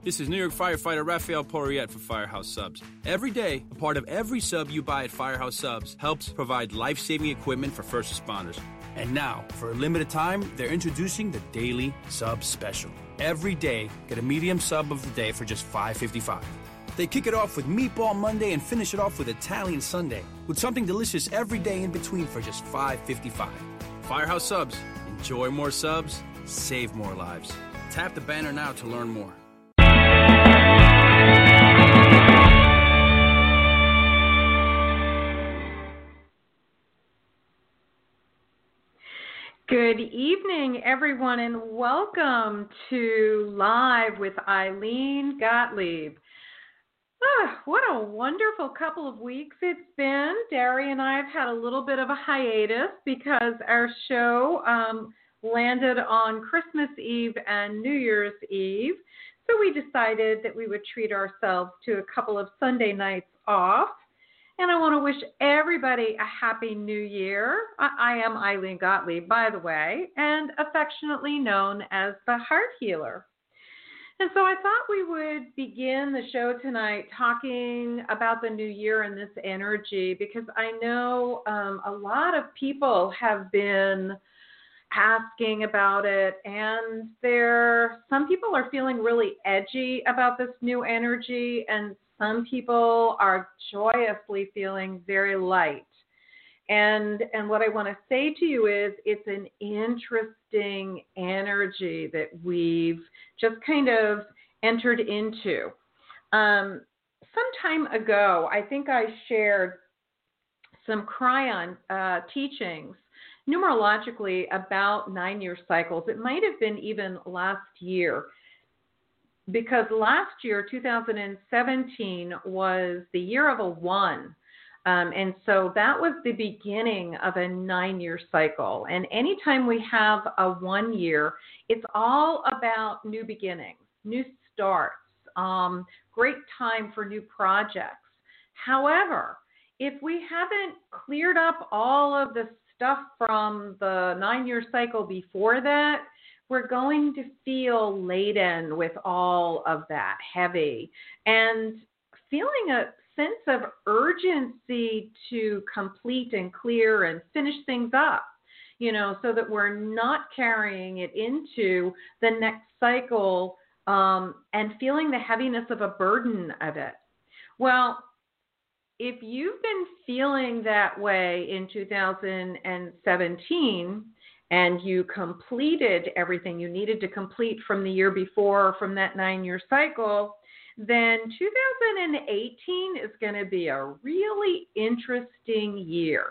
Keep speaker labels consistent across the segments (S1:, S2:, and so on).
S1: This is New York firefighter Rafael Porriette for Firehouse Subs. Every day, a part of every sub you buy at Firehouse Subs helps provide life-saving equipment for first responders. And now, for a limited time, they're introducing the Daily Sub Special. Every day, get a medium sub of the day for just $5.55. They kick it off with Meatball Monday and finish it off with Italian Sunday, with something delicious every day in between for just $5.55. Firehouse Subs. Enjoy more subs, save more lives. Tap the banner now to learn more.
S2: Good evening, everyone, and welcome to Live with Eileen Gottlieb. What a wonderful couple of weeks it's been. Dari and I have had a little bit of a hiatus because our show landed on Christmas Eve and New Year's Eve. So we decided that we would treat ourselves to a couple of Sunday nights off. And I want to wish everybody a happy new year. I am Eileen Gottlieb, by the way, and affectionately known as the Heart Healer. And so I thought we would begin the show tonight talking about the new year and this energy, because I know a lot of people have been asking about it, and some people are feeling really edgy about this new energy, and some people are joyously feeling very light. And what I want to say to you is it's an interesting energy that we've just kind of entered into. Some time ago, I think I shared some Cryon teachings numerologically about 9-year cycles. It might have been even last year, because last year, 2017, was the year of a 1. And so that was the beginning of a 9-year cycle. And anytime we have a 1 year, it's all about new beginnings, new starts, great time for new projects. However, if we haven't cleared up all of the stuff from the 9-year cycle before that, we're going to feel laden with all of that, heavy, and feeling a sense of urgency to complete and clear and finish things up, so that we're not carrying it into the next cycle and feeling the heaviness of a burden of it. Well, if you've been feeling that way in 2017 and you completed everything you needed to complete from the year before, from that 9-year cycle, then 2018 is going to be a really interesting year.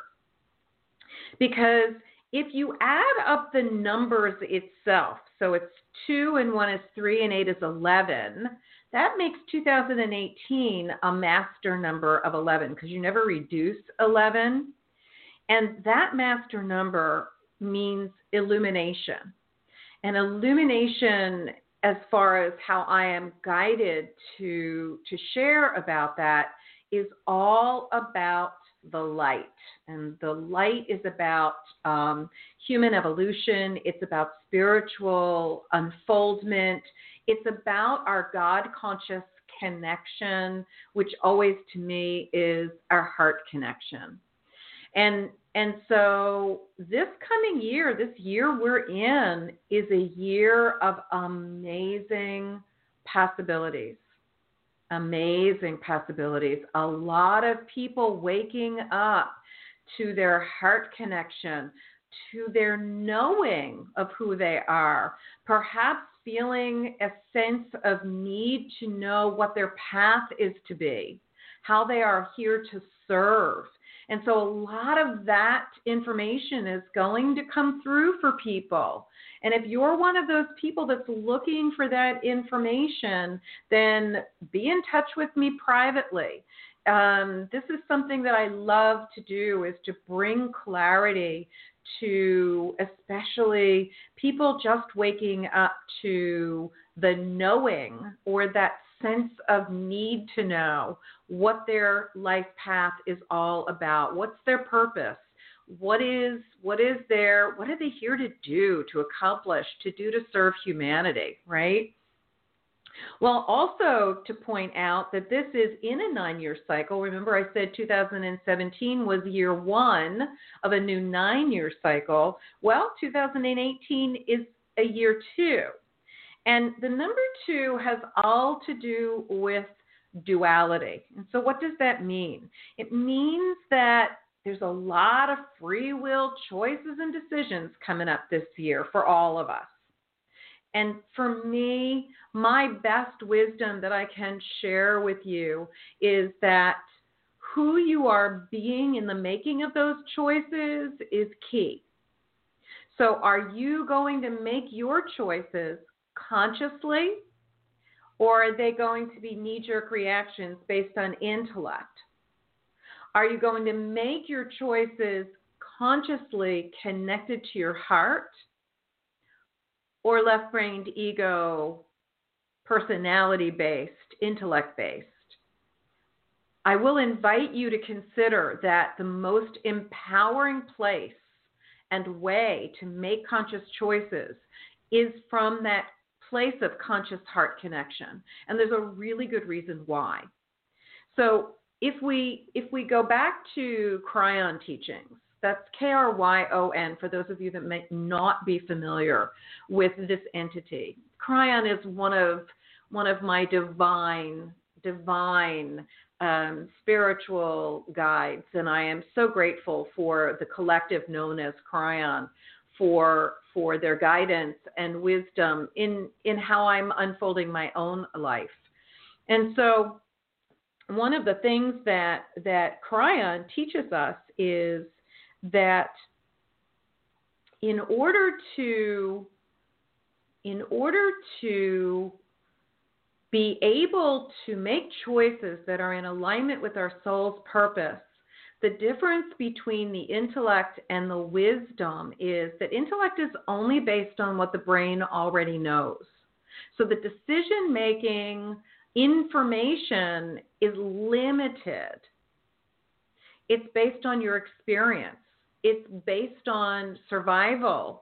S2: Because if you add up the numbers itself, so it's 2 and 1 is 3 and 8 is 11, that makes 2018 a master number of 11, because you never reduce 11. And that master number means illumination. And illumination, as far as how I am guided to share about that, is all about the light. And the light is about human evolution. It's about spiritual unfoldment. It's about our God-conscious connection, which always to me is our heart connection. And so this coming year, this year we're in, is a year of amazing possibilities. Amazing possibilities. A lot of people waking up to their heart connection, to their knowing of who they are, perhaps feeling a sense of need to know what their path is to be, how they are here to serve. And so a lot of that information is going to come through for people. And if you're one of those people that's looking for that information, then be in touch with me privately. This is something that I love to do, is to bring clarity to especially people just waking up to the knowing, or that sense of need to know what their life path is all about. What's their purpose? What are they here to do, to accomplish, to do to serve humanity, right? Well, also to point out that this is in a 9-year cycle. Remember, I said 2017 was year one of a new 9-year cycle. Well, 2018 is a year two. And the number two has all to do with duality. And so what does that mean? It means that there's a lot of free will choices and decisions coming up this year for all of us. And for me, my best wisdom that I can share with you is that who you are being in the making of those choices is key. So are you going to make your choices consciously, or are they going to be knee-jerk reactions based on intellect? Are you going to make your choices consciously connected to your heart, or left-brained, ego, personality-based, intellect-based? I will invite you to consider that the most empowering place and way to make conscious choices is from that place of conscious heart connection. And there's a really good reason why. So if we go back to Kryon teachings, that's Kryon for those of you that may not be familiar with this entity. Kryon is one of my divine spiritual guides, and I am so grateful for the collective known as Kryon for their guidance and wisdom in how I'm unfolding my own life. And so one of the things that Kryon teaches us is that in order to be able to make choices that are in alignment with our soul's purpose, the difference between the intellect and the wisdom is that intellect is only based on what the brain already knows. So the decision-making information is limited. It's based on your experience. It's based on survival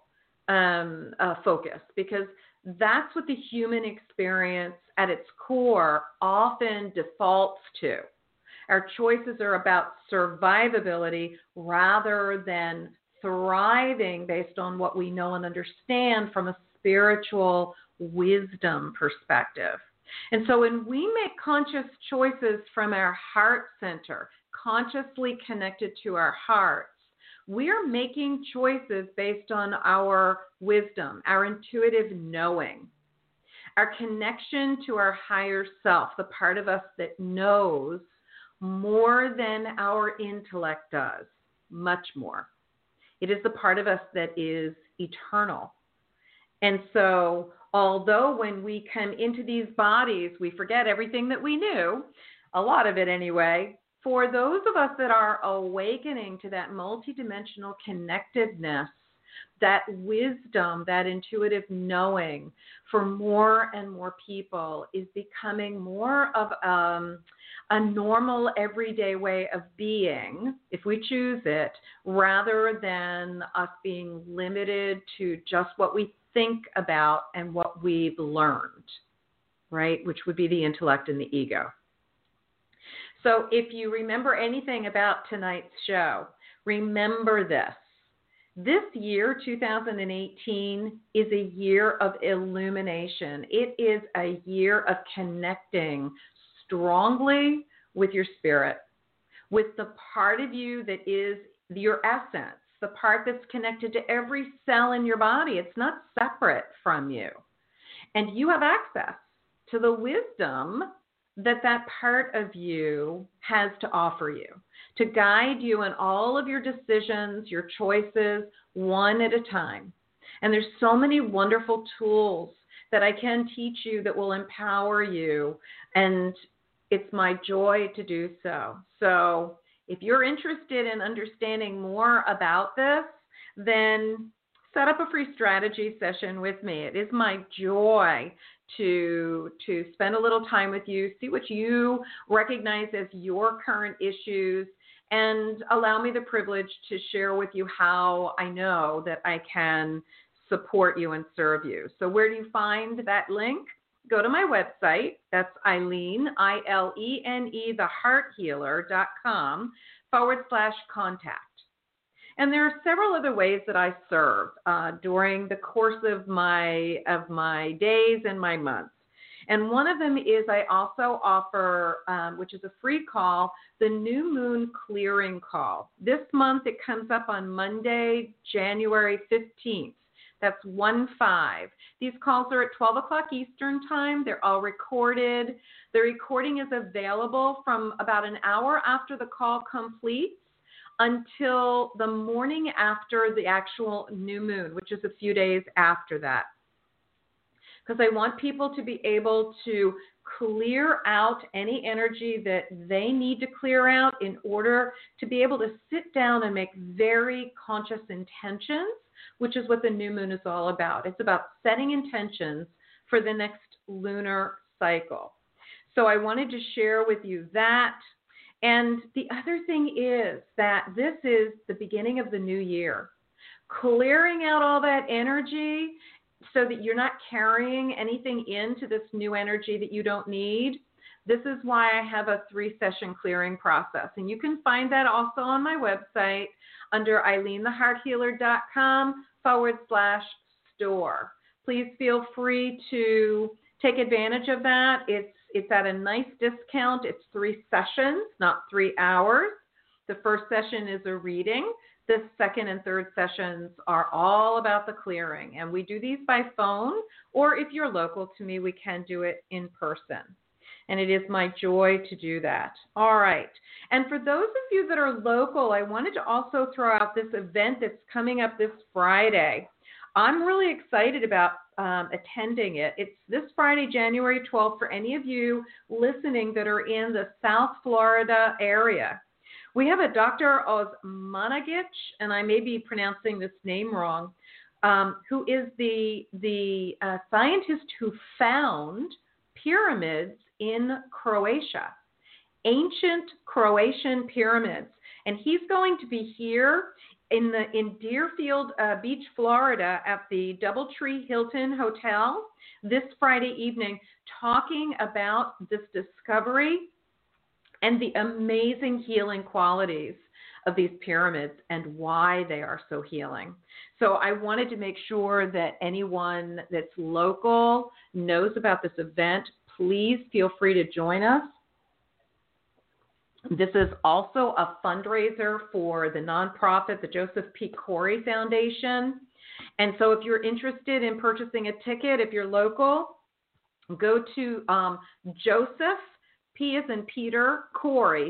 S2: focus, because that's what the human experience at its core often defaults to. Our choices are about survivability rather than thriving based on what we know and understand from a spiritual wisdom perspective. And so when we make conscious choices from our heart center, consciously connected to our hearts, we're making choices based on our wisdom, our intuitive knowing, our connection to our higher self, the part of us that knows more than our intellect does, much more. It is the part of us that is eternal. And so, although when we come into these bodies, we forget everything that we knew, a lot of it anyway, for those of us that are awakening to that multidimensional connectedness, that wisdom, that intuitive knowing, for more and more people is becoming more of a normal everyday way of being, if we choose it, rather than us being limited to just what we think about and what we've learned, right? Which would be the intellect and the ego. So if you remember anything about tonight's show, remember this. This year, 2018, is a year of illumination. It is a year of connecting strongly with your spirit, with the part of you that is your essence, the part that's connected to every cell in your body. It's not separate from you. And you have access to the wisdom that part of you has to offer you, to guide you in all of your decisions, your choices, one at a time. And there's so many wonderful tools that I can teach you that will empower you, and it's my joy to do so. So if you're interested in understanding more about this, then set up a free strategy session with me. It is my joy to spend a little time with you, see what you recognize as your current issues, and allow me the privilege to share with you how I know that I can support you and serve you. So where do you find that link? go to my website. That's Ilene, ILENE, thehearthealer.com/contact. And there are several other ways that I serve during the course of my days and my months. And one of them is I also offer, which is a free call, the New Moon Clearing Call. This month it comes up on Monday, January 15th. That's 1-5. These calls are at 12 o'clock Eastern time. They're all recorded. The recording is available from about an hour after the call completes until the morning after the actual new moon, which is a few days after that. Because I want people to be able to clear out any energy that they need to clear out in order to be able to sit down and make very conscious intentions, which is what the new moon is all about. It's about setting intentions for the next lunar cycle. So I wanted to share with you that. And the other thing is that this is the beginning of the new year. Clearing out all that energy so that you're not carrying anything into this new energy that you don't need. This is why I have a 3-session clearing process. And you can find that also on my website under IleneTheHeartHealer.com/store. Please feel free to take advantage of that. It's at a nice discount. It's 3 sessions, not 3 hours. The first session is a reading. The second and third sessions are all about the clearing. And we do these by phone, or if you're local to me, we can do it in person. And it is my joy to do that. All right. And for those of you that are local, I wanted to also throw out this event that's coming up this Friday. I'm really excited about attending it. It's this Friday, January 12th, for any of you listening that are in the South Florida area. We have a Dr. Osmanagich, and I may be pronouncing this name wrong, who is the scientist who found pyramids in Croatia, ancient Croatian pyramids. And he's going to be here in Deerfield Beach, Florida, at the Doubletree Hilton Hotel this Friday evening, talking about this discovery and the amazing healing qualities of these pyramids and why they are so healing. So I wanted to make sure that anyone that's local knows about this event. Please feel free to join us. This is also a fundraiser for the nonprofit, the Joseph P. Corey Foundation. And so if you're interested in purchasing a ticket, if you're local, go to Joseph, P as in Peter, Corey,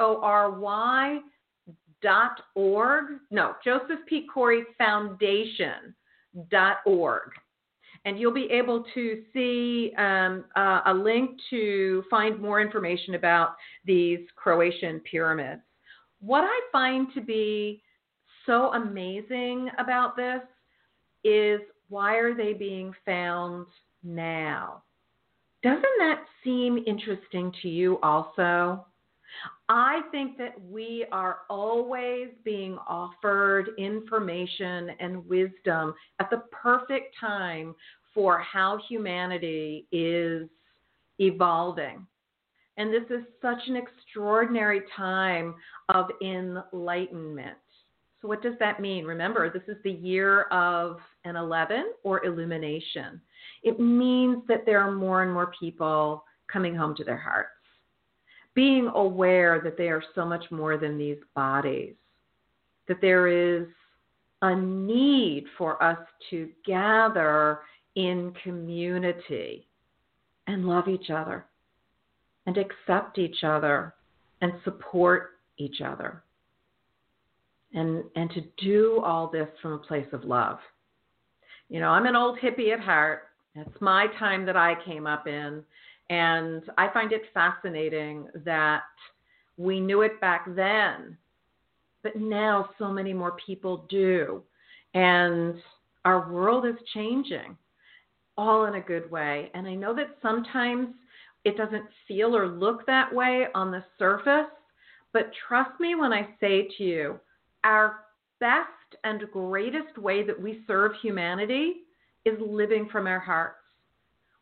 S2: CORY.org. No, Joseph P. Corey Foundation.org. And you'll be able to see a link to find more information about these Croatian pyramids. What I find to be so amazing about this is, why are they being found now? Doesn't that seem interesting to you also? I think that we are always being offered information and wisdom at the perfect time for how humanity is evolving. And this is such an extraordinary time of enlightenment. So what does that mean? Remember, this is the year of an 11, or illumination. It means that there are more and more people coming home to their hearts, being aware that they are so much more than these bodies, that there is a need for us to gather in community and love each other and accept each other and support each other, and to do all this from a place of love. You know, I'm an old hippie at heart. It's my time that I came up in. And I find it fascinating that we knew it back then, but now so many more people do. And our world is changing, all in a good way. And I know that sometimes it doesn't feel or look that way on the surface, but trust me when I say to you, our best and greatest way that we serve humanity is living from our hearts.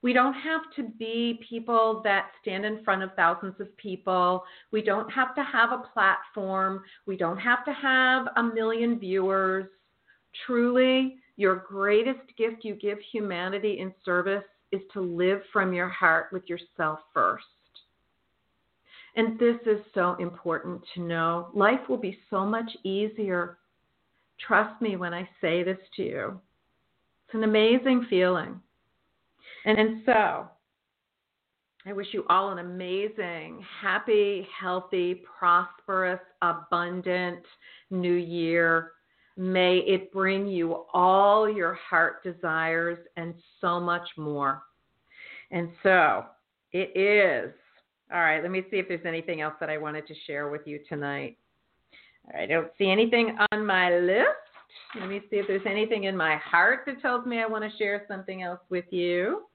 S2: We don't have to be people that stand in front of thousands of people. We don't have to have a platform. We don't have to have a million viewers. Truly, your greatest gift you give humanity in service is to live from your heart with yourself first. And this is so important to know. Life will be so much easier. Trust me when I say this to you. It's an amazing feeling. And so, I wish you all an amazing, happy, healthy, prosperous, abundant new year. May it bring you all your heart desires and so much more. And so, it is. All right, let me see if there's anything else that I wanted to share with you tonight. All right, I don't see anything on my list. Let me see if there's anything in my heart that tells me I want to share something else with you.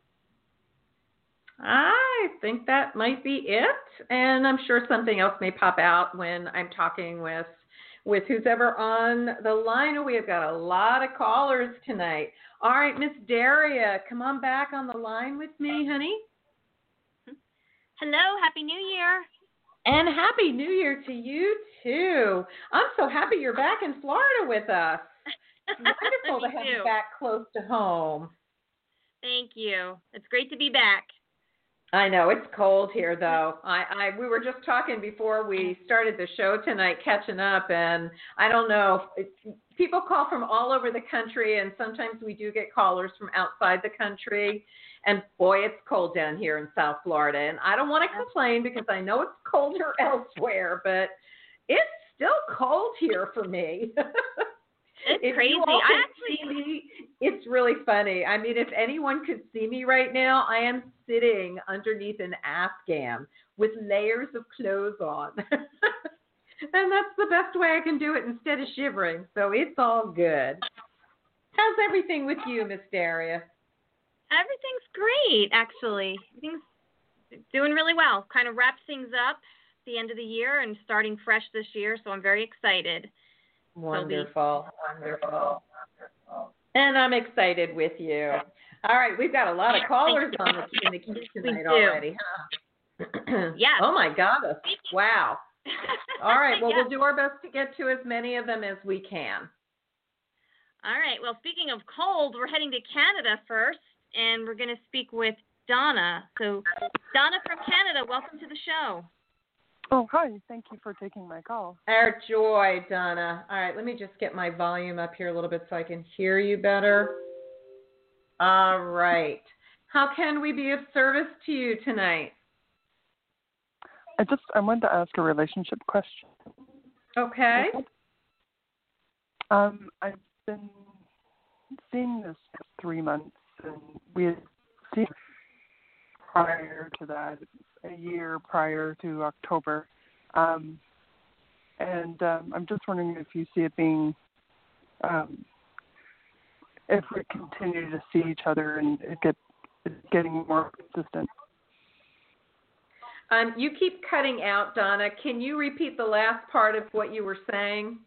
S2: I think that might be it. And I'm sure something else may pop out when I'm talking with who's ever on the line. Oh, we have got a lot of callers tonight. All right, Miss Daria, come on back on the line with me, honey.
S3: Hello, Happy New Year.
S2: And Happy New Year to you, too. I'm so happy you're back in Florida with us. It's wonderful to have you back close to home.
S3: Thank you. It's great to be back.
S2: I know. It's cold here, though. We were just talking before we started the show tonight, catching up, and I don't know. People call from all over the country, and sometimes we do get callers from outside the country. And boy, it's cold down here in South Florida. And I don't want to complain because I know it's colder elsewhere, but it's still cold here for me.
S3: It's crazy.
S2: It's really funny. I mean, if anyone could see me right now, I am sitting underneath an Afghan with layers of clothes on. And that's the best way I can do it instead of shivering. So it's all good. How's everything with you, Miss Daria?
S3: Everything's great, actually. Everything's doing really well. Kind of wraps things up at the end of the year and starting fresh this year, so I'm very excited.
S2: Wonderful. And I'm excited with you. All right, we've got a lot of callers in the queue tonight already, huh?
S3: Yes.
S2: Oh, my God. Wow. All right, well, We'll do our best to get to as many of them as we can.
S3: All right, well, speaking of cold, we're heading to Canada first, and we're going to speak with Donna. So, Donna from Canada, welcome to the show.
S4: Oh, hi. Thank you for taking my call.
S2: Our joy, Donna. All right, let me just get my volume up here a little bit so I can hear you better. All right. How can we be of service to you tonight?
S4: I wanted to ask a relationship question.
S2: Okay.
S4: I've been seeing this for 3 months, and we had seen prior to that, a year prior to October. And I'm just wondering if you see it being, if we continue to see each other and it's getting more consistent.
S2: You keep cutting out, Donna. Can you repeat the last part of what you were saying?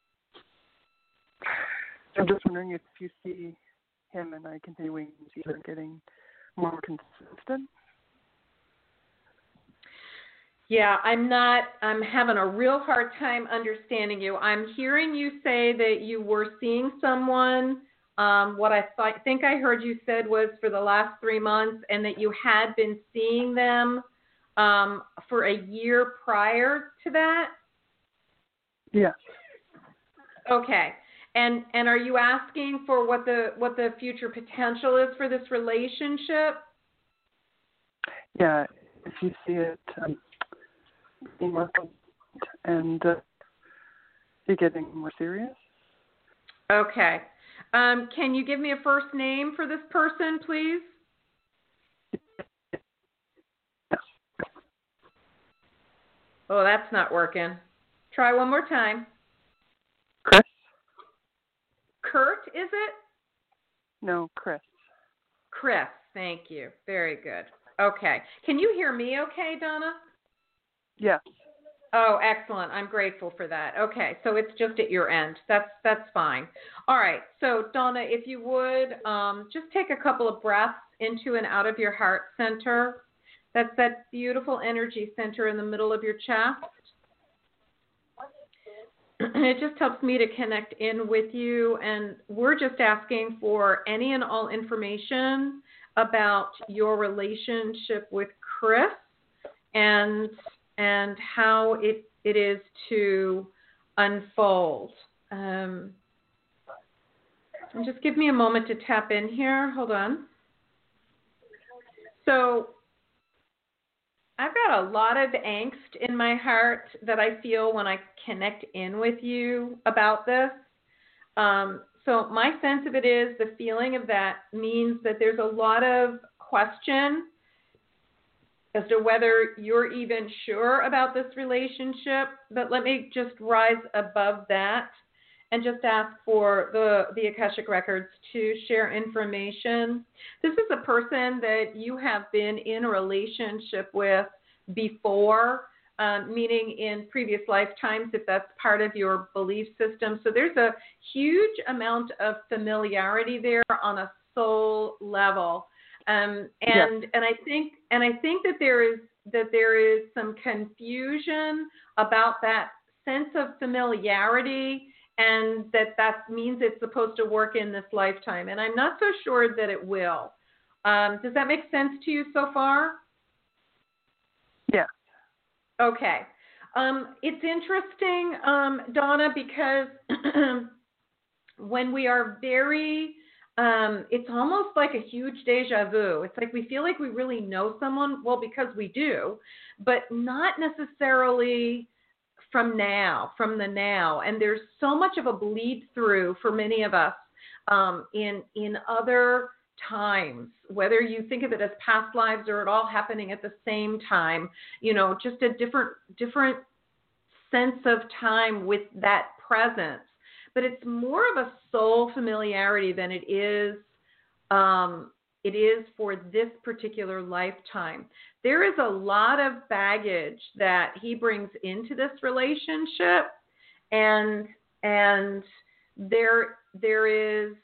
S4: I'm just wondering if you see him and I continuing to see her getting more consistent.
S2: Yeah, I'm having a real hard time understanding you. I'm hearing you say that you were seeing someone. What I think I heard you said was for the last 3 months, and that you had been seeing them for a year prior to that?
S4: Yes.
S2: Okay. And are you asking for what the future potential is for this relationship?
S4: Yeah, if you see it being more and it getting more serious.
S2: Okay. Can you give me a first name for this person, please?
S4: Yes.
S2: Oh, that's not working. Try one more time.
S4: Chris?
S2: Kurt, is it?
S4: No, Chris.
S2: Chris, thank you. Very good. Okay. Can you hear me okay, Donna?
S4: Yes.
S2: Oh, excellent. I'm grateful for that. Okay, so it's just at your end. That's fine. All right. So, Donna, if you would just take a couple of breaths into and out of your heart center. That's that beautiful energy center in the middle of your chest. And it just helps me to connect in with you. And we're just asking for any and all information about your relationship with Chris and how it is to unfold. And just give me a moment to tap in here. Hold on. So I've got a lot of angst in my heart that I feel when I connect in with you about this. So my sense of it is the feeling of that means that there's a lot of question as to whether you're even sure about this relationship. But let me just rise above that and just ask for the Akashic Records to share information. This is a person that you have been in a relationship with before, meaning in previous lifetimes, if that's part of your belief system. So there's a huge amount of familiarity there on a soul level. And I think that there is some confusion about that sense of familiarity, and that means it's supposed to work in this lifetime. And I'm not so sure that it will. Does that make sense to you so far?
S4: Yeah.
S2: Okay. It's interesting, Donna, because when we are very, it's almost like a huge deja vu. It's like we feel like we really know someone, well, because we do, but not necessarily from the now. And there's so much of a bleed through for many of us in other times, whether you think of it as past lives or it all happening at the same time, just a different sense of time with that presence. But it's more of a soul familiarity than it is for this particular lifetime. There is a lot of baggage that he brings into this relationship, and there is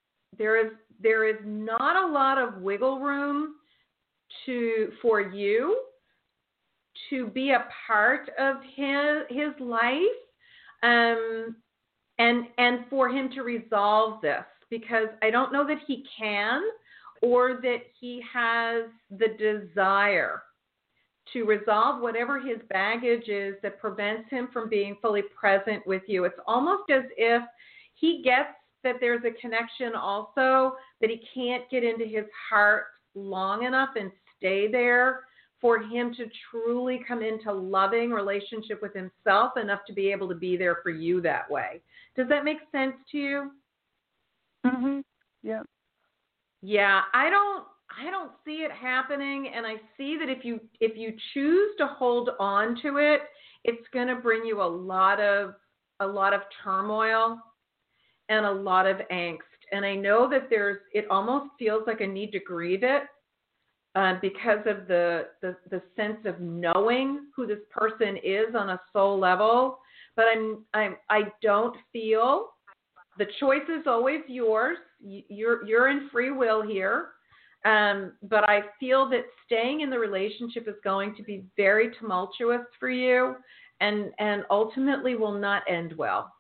S2: not a lot of wiggle room for you to be a part of his life, and for him to resolve this, because I don't know that he can, or that he has the desire to resolve whatever his baggage is that prevents him from being fully present with you. It's almost as if he gets that there's a connection also, that he can't get into his heart long enough and stay there for him to truly come into loving relationship with himself enough to be able to be there for you that way. Does that make sense to you?
S4: Mhm. Yeah.
S2: Yeah, I don't see it happening, and I see that if you choose to hold on to it, it's going to bring you a lot of turmoil and a lot of angst. And I know that it almost feels like a need to grieve it because of the sense of knowing who this person is on a soul level. But I don't feel the choice is always yours. You're in free will here. But I feel that staying in the relationship is going to be very tumultuous for you, and ultimately will not end well.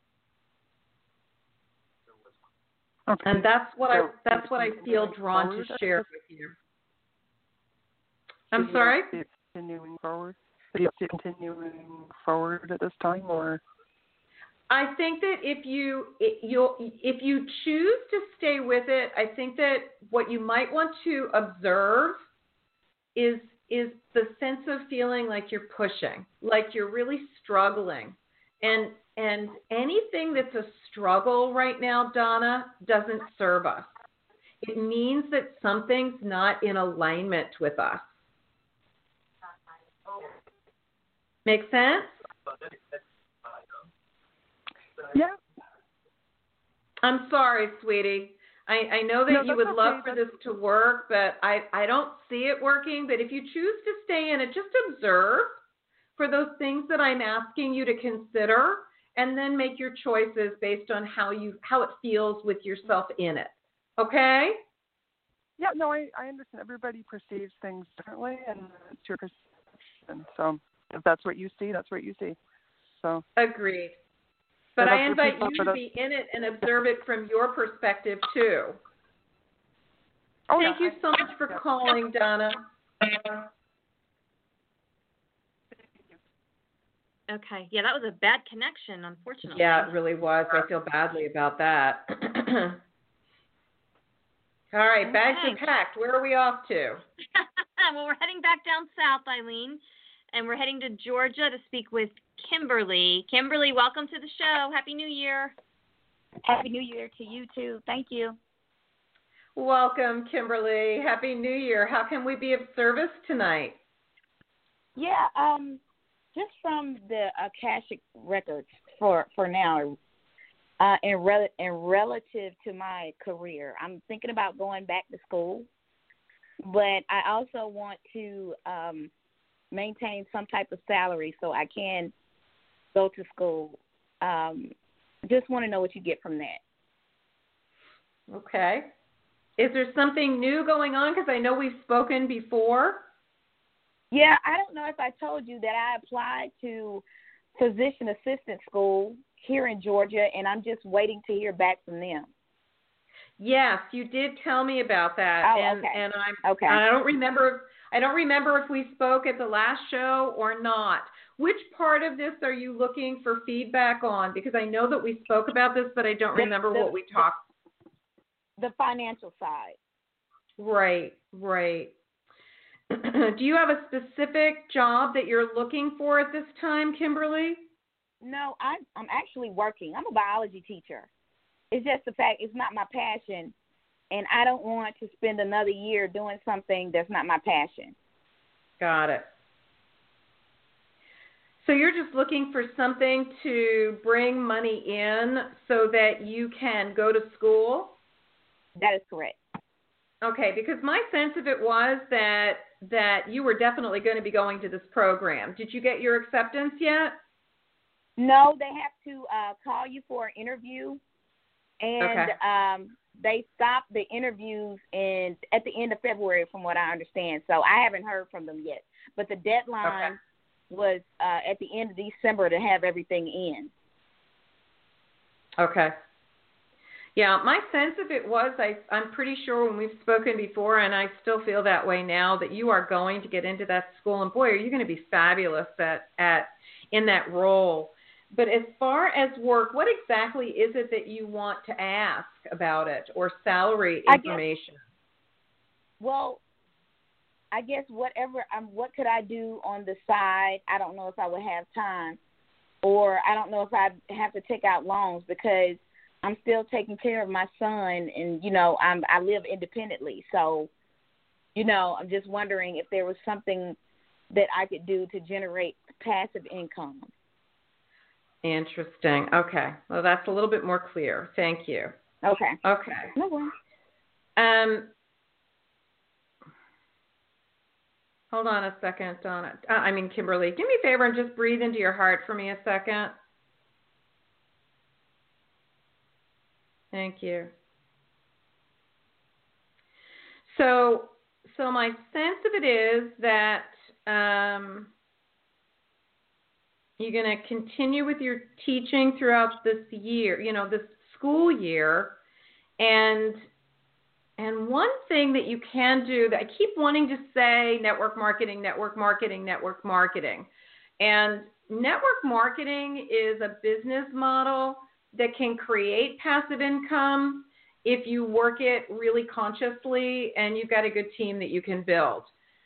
S4: Okay.
S2: And that's what I feel drawn to share with you. I'm sorry?
S4: Continuing forward. Are you continuing forward at this time, or?
S2: I think that if you choose to stay with it, I think that what you might want to observe is the sense of feeling like you're pushing, like you're really struggling, and anything that's a struggle right now, Donna, doesn't serve us. It means that something's not in alignment with us. Make sense?
S4: Yeah.
S2: I'm sorry, sweetie. I know that you would love for this to work, but I don't see it working. But if you choose to stay in it, just observe for those things that I'm asking you to consider, and then make your choices based on how it feels with yourself in it. Okay?
S4: Yeah, no, I understand. Everybody perceives things differently, and it's your perception. So if that's what you see, that's what you see. So
S2: agreed. But I invite you to be in it and observe it from your perspective too. Thank you so much for calling, Donna.
S3: Okay. Yeah, that was a bad connection, unfortunately.
S2: Yeah, it really was. I feel badly about that. All right, bags are packed. Where are we off to?
S3: Well, we're heading back down south, Eileen, and we're heading to Georgia to speak with Kimberly. Kimberly, welcome to the show. Happy New Year.
S5: Happy New Year to you, too. Thank you.
S2: Welcome, Kimberly. Happy New Year. How can we be of service tonight?
S5: Yeah, just from the Akashic records for now, and relative to my career, I'm thinking about going back to school, but I also want to maintain some type of salary so I can go to school. Just want to know what you get from that.
S2: Okay. Is there something new going on? Because I know we've spoken before.
S5: Yeah, I don't know if I told you that I applied to physician assistant school here in Georgia, and I'm just waiting to hear back from them.
S2: Yes, you did tell me about that.
S5: Oh, okay.
S2: And
S5: okay.
S2: I don't remember if we spoke at the last show or not. Which part of this are you looking for feedback on? Because I know that we spoke about this, but I don't remember what we talked.
S5: The financial side.
S2: Right. Do you have a specific job that you're looking for at this time, Kimberly?
S5: No, I'm actually working. I'm a biology teacher. It's just the fact it's not my passion, and I don't want to spend another year doing something that's not my passion.
S2: Got it. So you're just looking for something to bring money in so that you can go to school?
S5: That is correct.
S2: Okay, because my sense of it was that you were definitely going to be going to this program. Did you get your acceptance yet?
S5: No, they have to call you for an interview, and they stopped the interviews at the end of February, from what I understand. So I haven't heard from them yet. But the deadline was at the end of December to have everything in.
S2: Okay. Yeah, my sense of it was, I'm pretty sure when we've spoken before, and I still feel that way now, that you are going to get into that school, and boy, are you going to be fabulous in that role. But as far as work, what exactly is it that you want to ask about it, or salary information?
S5: I guess whatever. What could I do on the side? I don't know if I would have time, or I don't know if I'd have to take out loans, because I'm still taking care of my son, and, I live independently. So, I'm just wondering if there was something that I could do to generate passive income.
S2: Interesting. Okay. Well, that's a little bit more clear. Thank you.
S5: Okay.
S2: No worries. Hold on a second, Donna. Kimberly. Do me a favor and just breathe into your heart for me a second. Thank you. So my sense of it is that you're going to continue with your teaching throughout this year, this school year. And one thing that you can do, that I keep wanting to say, network marketing. And network marketing is a business model that can create passive income if you work it really consciously and you've got a good team that you can build.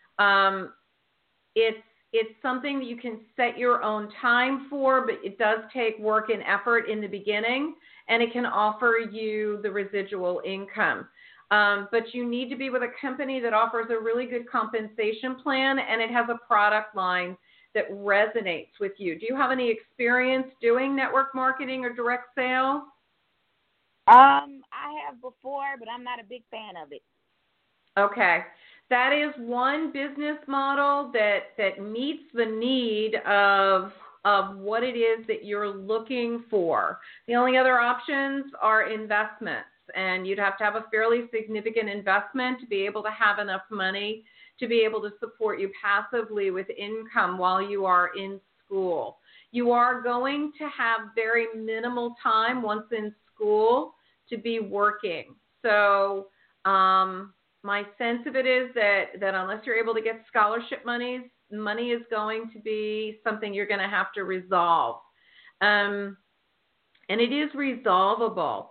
S2: It's something that you can set your own time for, but it does take work and effort in the beginning, and it can offer you the residual income. But you need to be with a company that offers a really good compensation plan, and it has a product line that resonates with you. Do you have any experience doing network marketing or direct sale?
S5: I have before, but I'm not a big fan of it.
S2: Okay. That is one business model that meets the need of what it is that you're looking for. The only other options are investments. and you'd have to have a fairly significant investment to be able to have enough money to be able to support you passively with income while you are in school. You are going to have very minimal time once in school to be working. So my sense of it is that unless you're able to get scholarship money is going to be something you're going to have to resolve. And it is resolvable.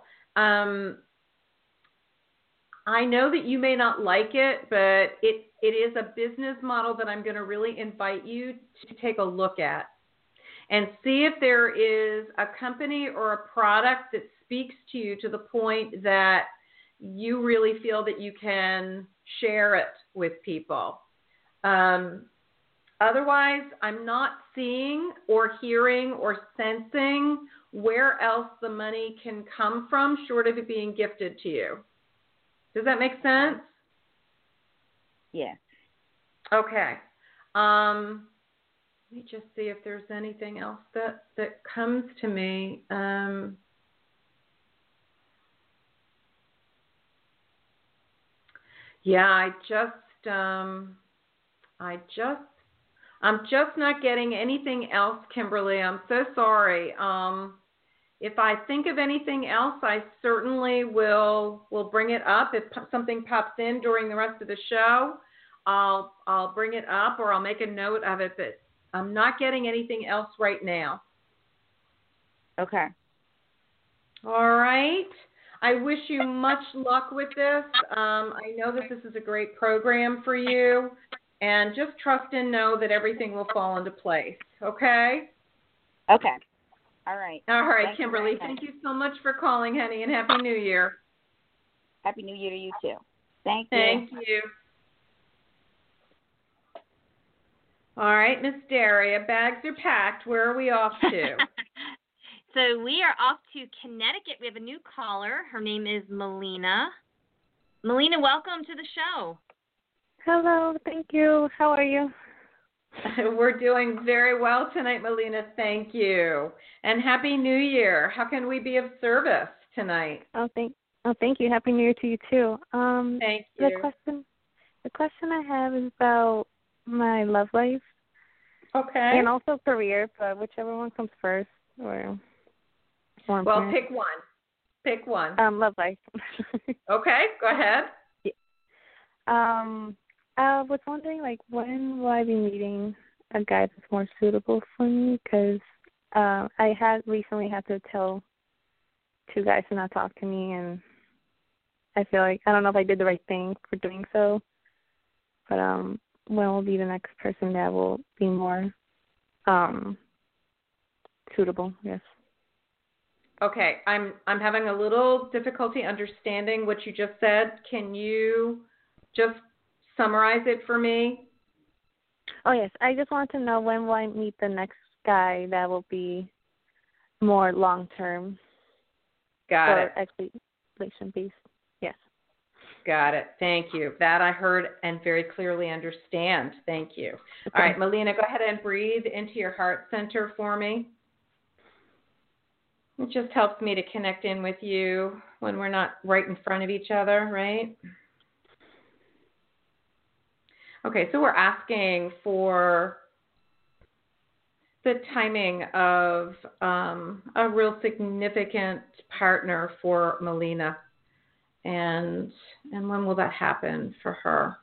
S2: I know that you may not like it, but it is a business model that I'm going to really invite you to take a look at and see if there is a company or a product that speaks to you to the point that you really feel that you can share it with people. Otherwise, I'm not seeing or hearing or sensing where else the money can come from short of it being gifted to you. Does that make sense?
S5: Yeah.
S2: Okay. Let me just see if there's anything else that comes to me. I'm just not getting anything else, Kimberly. I'm so sorry. If I think of anything else, I certainly will bring it up. If something pops in during the rest of the show, I'll bring it up or I'll make a note of it. But I'm not getting anything else right now.
S5: Okay.
S2: All right. I wish you much luck with this. I know that this is a great program for you. And just trust and know that everything will fall into place. Okay?
S5: Okay. All right.
S2: All right,
S5: Thank
S2: Kimberly. Thank you so much for calling, honey, and Happy New Year.
S5: Happy New Year to you, too. Thank you.
S2: Thank you. All right, Miss Daria, bags are packed. Where are we off to?
S3: So we are off to Connecticut. We have a new caller. Her name is Melina. Melina, welcome to the show.
S6: Hello, thank you. How are you?
S2: We're doing very well tonight, Melina. Thank you. And Happy New Year. How can we be of service tonight?
S6: Thank you. Happy New Year to you too.
S2: Thank you.
S6: The question I have is about my love life.
S2: Okay.
S6: And also career, but whichever one comes first or more important.
S2: Well, pick one. Pick one.
S6: Love life.
S2: Okay, go ahead.
S6: Yeah. I was wondering, when will I be meeting a guy that's more suitable for me? Because I recently had to tell 2 guys to not talk to me, and I feel like I don't know if I did the right thing for doing so. But when will be the next person that will be more suitable? Yes.
S2: Okay, I'm having a little difficulty understanding what you just said. Can you just summarize it for me?
S6: Oh, yes. I just want to know when will I meet the next guy that will be more long-term.
S2: Got it.
S6: Exploration-based. Yes.
S2: Got it. Thank you. That I heard and very clearly understand. Thank you.
S6: Okay.
S2: All right, Melina, go ahead and breathe into your heart center for me. It just helps me to connect in with you when we're not right in front of each other, right? Okay, so we're asking for the timing of a real significant partner for Melina, and when will that happen for her?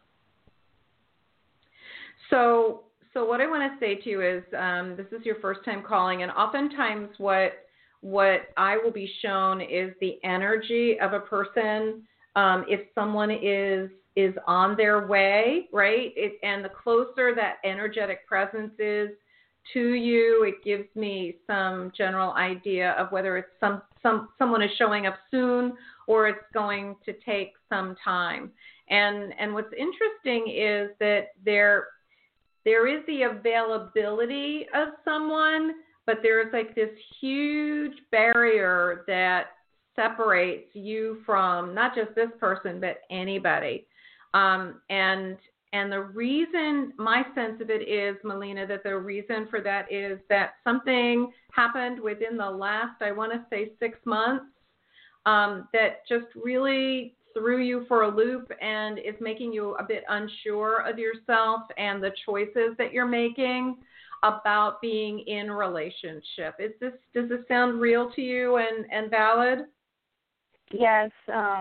S2: So what I want to say to you is this is your first time calling, and oftentimes what I will be shown is the energy of a person. If someone is on their way, right? And the closer that energetic presence is to you, it gives me some general idea of whether it's someone is showing up soon or it's going to take some time. And what's interesting is that there is the availability of someone, but there's this huge barrier that separates you from not just this person, but anybody. And the reason, my sense of it is, Melina, that the reason for that is that something happened within the last, I want to say 6 months, that just really threw you for a loop and is making you a bit unsure of yourself and the choices that you're making about being in a relationship. Does this sound real to you and valid?
S6: Yes.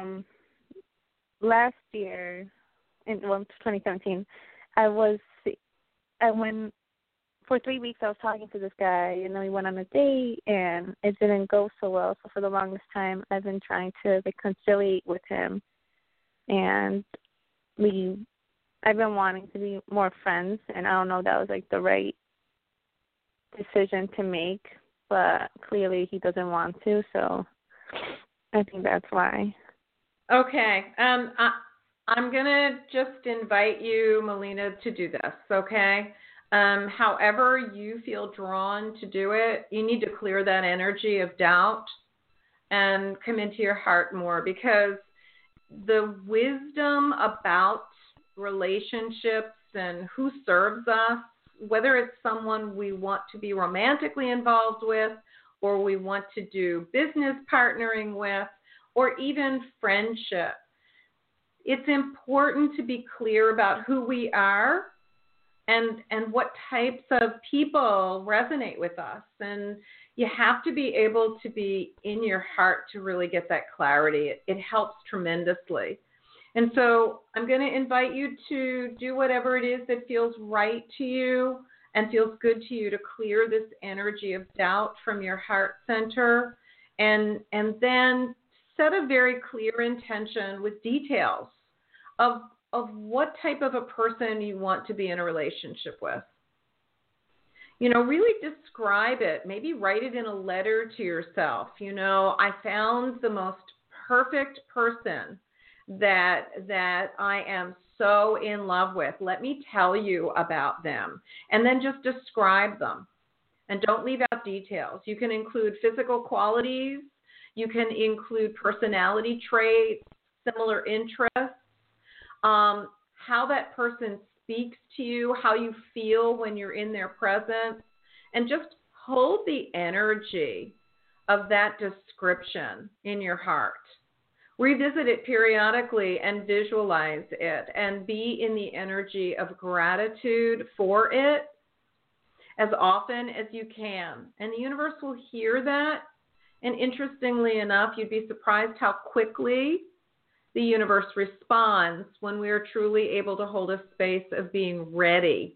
S6: Last year, in 2017, I went for 3 weeks. I was talking to this guy, and then we went on a date, and it didn't go so well. So for the longest time, I've been trying to conciliate with him, and I've been wanting to be more friends, and I don't know if that was the right decision to make, but clearly he doesn't want to, so I think that's why.
S2: Okay. I'm going to just invite you, Melina, to do this, okay? However you feel drawn to do it, you need to clear that energy of doubt and come into your heart more, because the wisdom about relationships and who serves us, whether it's someone we want to be romantically involved with, or we want to do business partnering with, or even friendship, it's important to be clear about who we are and what types of people resonate with us. And you have to be able to be in your heart to really get that clarity. It helps tremendously. And so I'm going to invite you to do whatever it is that feels right to you and feels good to you to clear this energy of doubt from your heart center, and then set a very clear intention with details of what type of a person you want to be in a relationship with. Really describe it. Maybe write it in a letter to yourself. I found the most perfect person that I am so in love with. Let me tell you about them. And then just describe them. And don't leave out details. You can include physical qualities. You can include personality traits, similar interests, how that person speaks to you, how you feel when you're in their presence, and just hold the energy of that description in your heart. Revisit it periodically and visualize it, and be in the energy of gratitude for it as often as you can. And the universe will hear that. And interestingly enough, you'd be surprised how quickly the universe responds when we are truly able to hold a space of being ready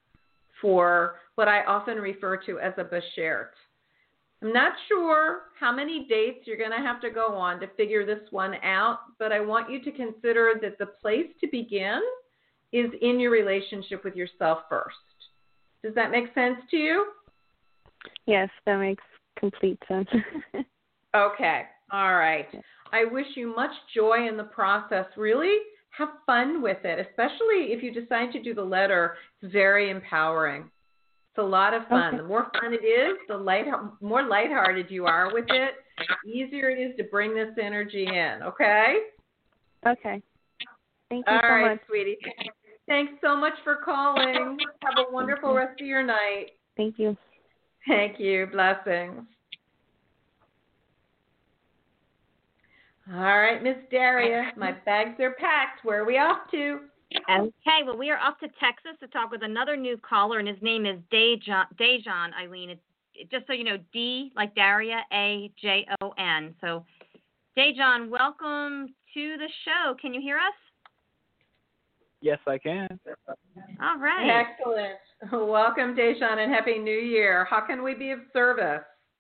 S2: for what I often refer to as a bashert. I'm not sure how many dates you're going to have to go on to figure this one out, but I want you to consider that the place to begin is in your relationship with yourself first. Does that make sense to you?
S6: Yes, that makes complete sense.
S2: Okay. All right. I wish you much joy in the process. Really have fun with it, especially if you decide to do the letter. It's very empowering. It's a lot of fun. Okay. The more fun it is, the more lighthearted you are with it, the easier it is to bring this energy in, okay?
S6: Okay. Thank you so much.
S2: All right, sweetie. Thanks so much for calling. Have a wonderful rest of your night.
S6: Thank you.
S2: Thank you. Blessings. All right, Miss Daria, my bags are packed. Where are we off to?
S3: Okay, well, we are off to Texas to talk with another new caller, and his name is Dejan, Eileen. It's just so you know, D like Daria, A-J-O-N. So, Dejan, welcome to the show. Can you hear us?
S7: Yes, I can.
S3: All right.
S2: Excellent. Welcome, Dejan, and Happy New Year. How can we be of service?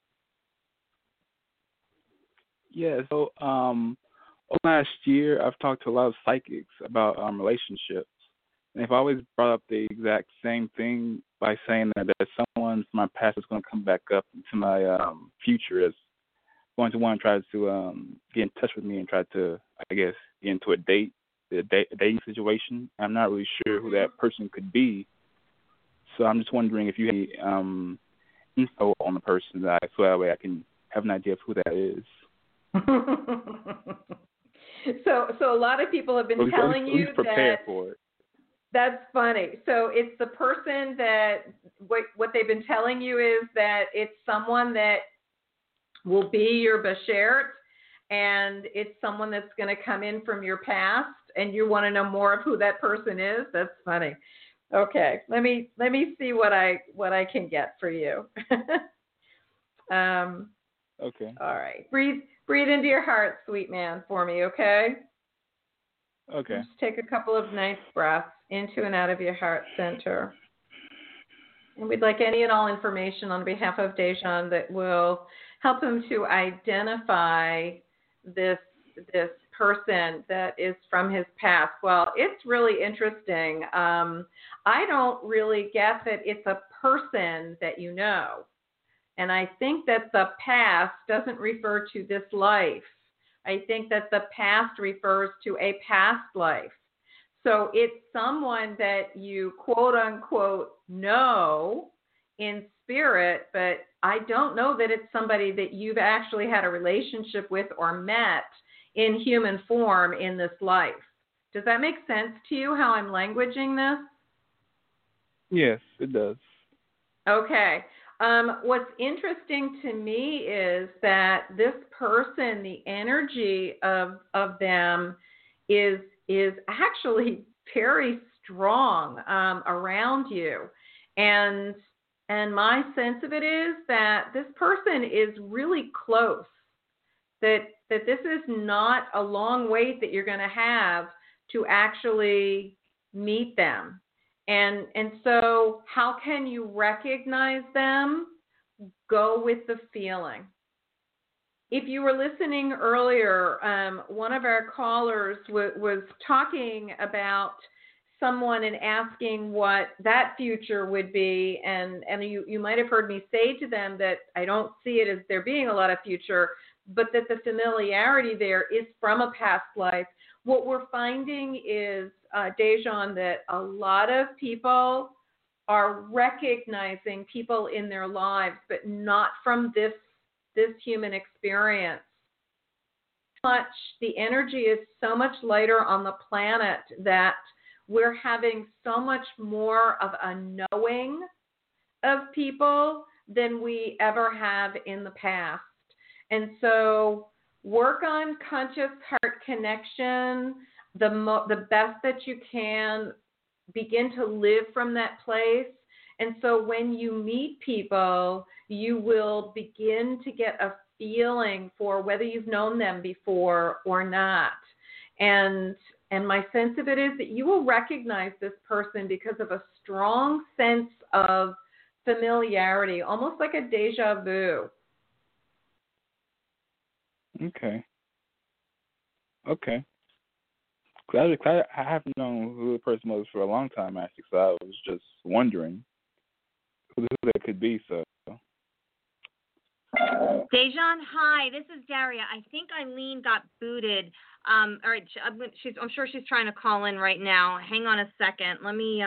S7: Yeah, so last year I've talked to a lot of psychics about relationships, and they've always brought up the exact same thing by saying that someone from my past is going to come back up into my future, is going to want to try to get in touch with me and try to, I guess, get into a dating situation. I'm not really sure who that person could be, so I'm just wondering if you have any info on the person so that way I can have an idea of who that is.
S2: So a lot of people have been telling you
S7: that for it.
S2: That's funny. So it's the person that what they've been telling you is that it's someone that will be your bashert, and it's someone that's going to come in from your past, and you want to know more of who that person is. That's funny. Okay, let me see what I can get for you.
S7: Okay.
S2: All right. Breathe into your heart, sweet man, for me, okay?
S7: Okay.
S2: Just take a couple of nice breaths into and out of your heart center. And we'd like any and all information on behalf of Dejan that will help him to identify this person that is from his past. Well, it's really interesting. I don't really get that it's a person that you know. And I think that the past doesn't refer to this life. I think that the past refers to a past life. So it's someone that you quote unquote know in spirit, but I don't know that it's somebody that you've actually had a relationship with or met in human form in this life. Does that make sense to you, how I'm languaging this?
S7: Yes, it does.
S2: Okay. What's interesting to me is that this person, the energy of them is actually very strong around you. And my sense of it is that this person is really close, that this is not a long wait that you're going to have to actually meet them. And so how can you recognize them? Go with the feeling. If you were listening earlier, one of our callers was talking about someone and asking what that future would be, and you might have heard me say to them that I don't see it as there being a lot of future, but that the familiarity there is from a past life. What we're finding is, Dejan, that a lot of people are recognizing people in their lives, but not from this human experience. The energy is so much lighter on the planet that we're having so much more of a knowing of people than we ever have in the past. And so work on conscious heart connection, the best that you can. Begin to live from that place. And so when you meet people, you will begin to get a feeling for whether you've known them before or not. And my sense of it is that you will recognize this person because of a strong sense of familiarity, almost like a deja vu.
S7: Okay. I haven't known who the person was for a long time, actually, so I was just wondering who that could be. So,
S3: Dejan, hi, this is Daria. I think Eileen got booted. All right, I'm sure she's trying to call in right now. Hang on a second. Let me.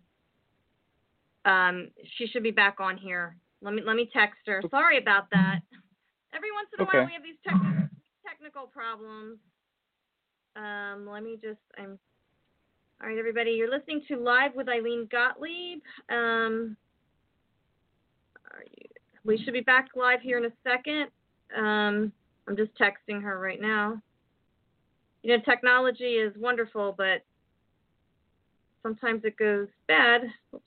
S3: She should be back on here. Let me text her. Sorry about that. Every once in a while we have these technical problems. All right, everybody, you're listening to Live with Eileen Gottlieb. We should be back live here in a second. I'm just texting her right now. You know, technology is wonderful, but sometimes it goes bad. Oops.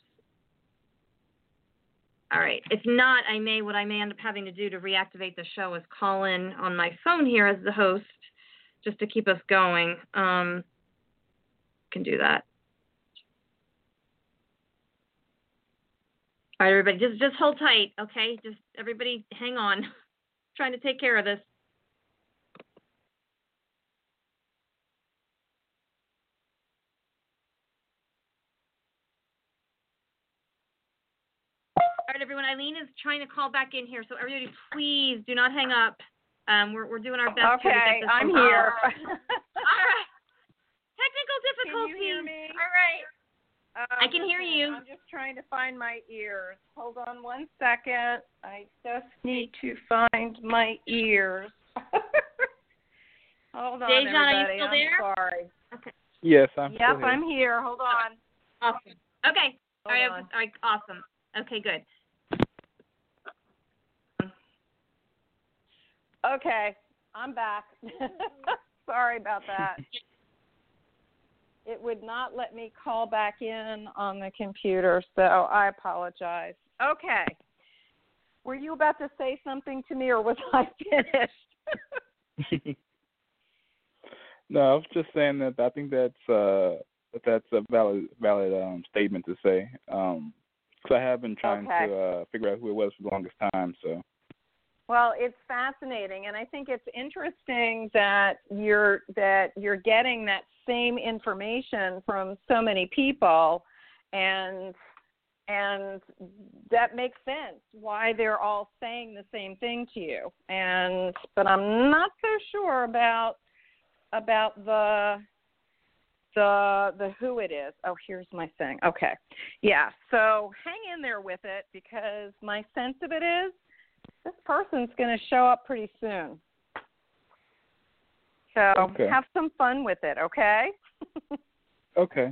S3: All right. If not, what I may end up having to do to reactivate the show is call in on my phone here as the host, just to keep us going. Can do that. All right, everybody, just hold tight, okay? Just everybody hang on. Trying to take care of this. All right, everyone, Eileen is trying to call back in here, so everybody, please do not hang up. We're doing our best to get this.
S2: I'm here.
S3: All right. Technical difficulties.
S2: Can you hear me?
S3: All right. I can hear you.
S2: I'm just trying to find my ears. Hold on one second. I just need to find my ears. Hold on,
S3: Dejan,
S2: everybody.
S3: are you still there?
S2: I'm sorry.
S3: Okay.
S7: Yes, I'm still
S2: Yep,
S7: here.
S2: I'm here. Hold on.
S3: Awesome. Okay. All
S2: Hold
S3: right.
S2: on.
S3: All right. Awesome. Okay, good.
S2: Okay. I'm back. Sorry about that. It would not let me call back in on the computer, so I apologize. Okay. Were you about to say something to me, or was I finished?
S7: No, I was just saying that I think that's a valid statement to say. Because I have been trying to figure out who it was for the longest time. So.
S2: Well, it's fascinating, and I think it's interesting that you're getting that same information from so many people, and that makes sense why they're all saying the same thing to you. But I'm not so sure about the who it is. Oh, here's my thing. Okay. Yeah. So hang in there with it, because my sense of it is this person's going to show up pretty soon. So have some fun with it, okay?
S7: Okay.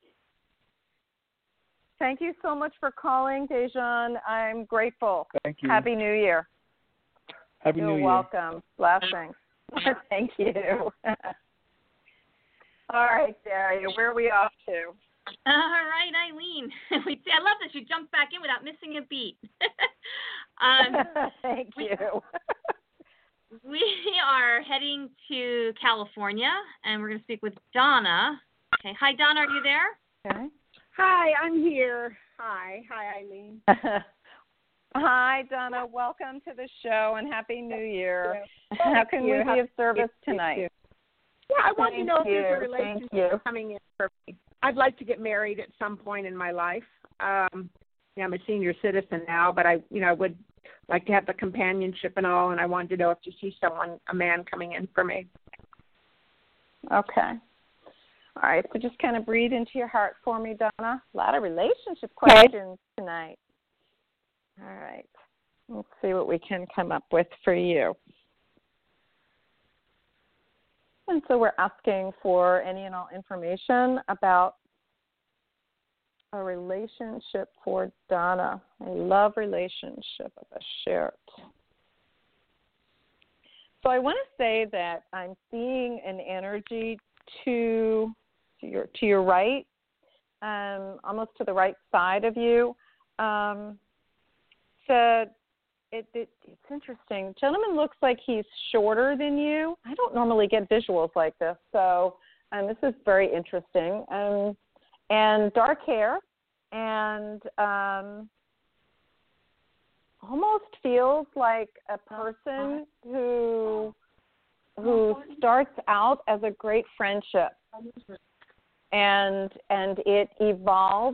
S2: Thank you so much for calling, Dejan. I'm grateful.
S7: Thank you.
S2: Happy New Year.
S7: Happy New Year.
S2: You're welcome. Blessings. Thank you. All right, Daria, where are we off to?
S3: All right, Eileen. I love that you jumped back in without missing a beat.
S2: Thank you.
S3: We are heading to California, and we're going to speak with Donna. Okay. Hi, Donna. Are you there?
S2: Okay.
S8: Hi, I'm here. Hi, Eileen.
S2: Hi, Donna. Welcome to the show, and Happy New Year. How can we be of service tonight?
S8: Yeah, I want to know if there's a relationship coming in for me. I'd like to get married at some point in my life. I'm a senior citizen now, but I would like to have the companionship and all, and I wanted to know if you see a man coming in for me.
S2: Okay. All right, so just kind of breathe into your heart for me, Donna. A lot of relationship questions tonight. All right. Let's see what we can come up with for you. And so we're asking for any and all information about a relationship for Donna, a love relationship of a shared. So I want to say that I'm seeing an energy to your right, almost to the right side of you. It's interesting. Gentleman looks like he's shorter than you. I don't normally get visuals like this, so this is very interesting. And dark hair, and almost feels like a person who starts out as a great friendship, and it evolves.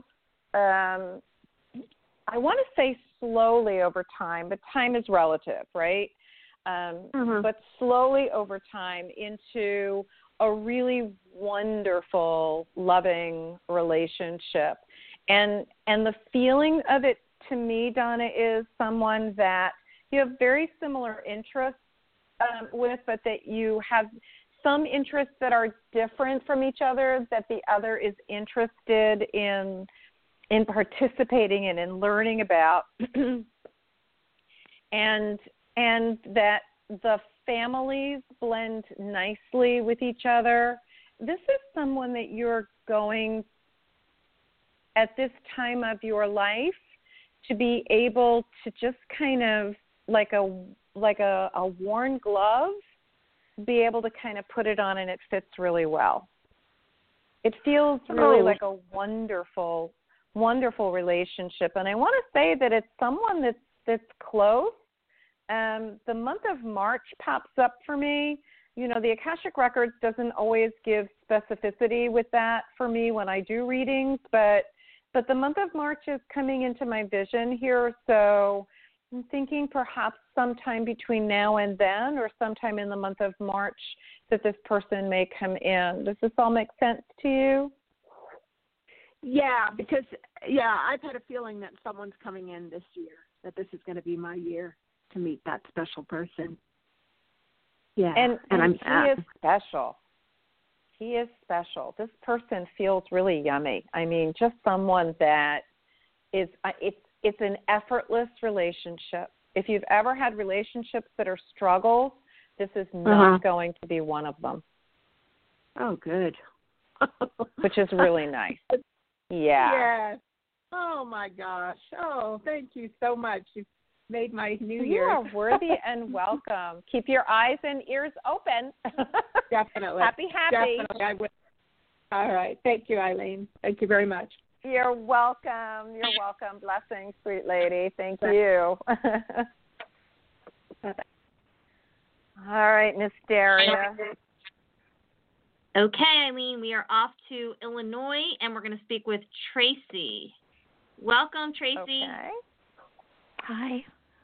S2: I want to say slowly over time, but time is relative, right? But slowly over time into a really wonderful, loving relationship. And the feeling of it to me, Donna, is someone that you have very similar interests with, but that you have some interests that are different from each other, that the other is interested in participating in and learning about, and that the families blend nicely with each other. This is someone that you're going, at this time of your life, to be able to just kind of like a worn glove, be able to kind of put it on and it fits really well. It feels really like a wonderful relationship, and I want to say that it's someone that's close. The month of March pops up for me. You know, the Akashic Records doesn't always give specificity with that for me when I do readings, but the month of March is coming into my vision here, so I'm thinking perhaps sometime between now and then, or sometime in the month of March, that this person may come in. Does this all make sense to you?
S8: Yeah, because, I've had a feeling that someone's coming in this year, that this is going to be my year to meet that special person. Yeah. And he is special. He is special. This person feels really yummy. I mean, just someone that is, it's an effortless relationship. If you've ever had relationships that are struggles,
S9: This is not going to be one of them.
S8: Oh, good.
S9: Which is really nice. Yeah.
S8: Yeah. Oh, my gosh. Oh, thank you so much. You've made my new year.
S9: You are worthy and welcome. Keep your eyes and ears open.
S8: Definitely.
S9: Happy.
S8: Definitely, I will. All right. Thank you, Eileen. Thank you very much.
S9: You're welcome. You're welcome. Blessings, sweet lady. Thank you. All right, Miss Daria.
S3: Okay, Eileen, we are off to Illinois, and we're going to speak with Tracy. Welcome, Tracy.
S9: Okay.
S10: Hi.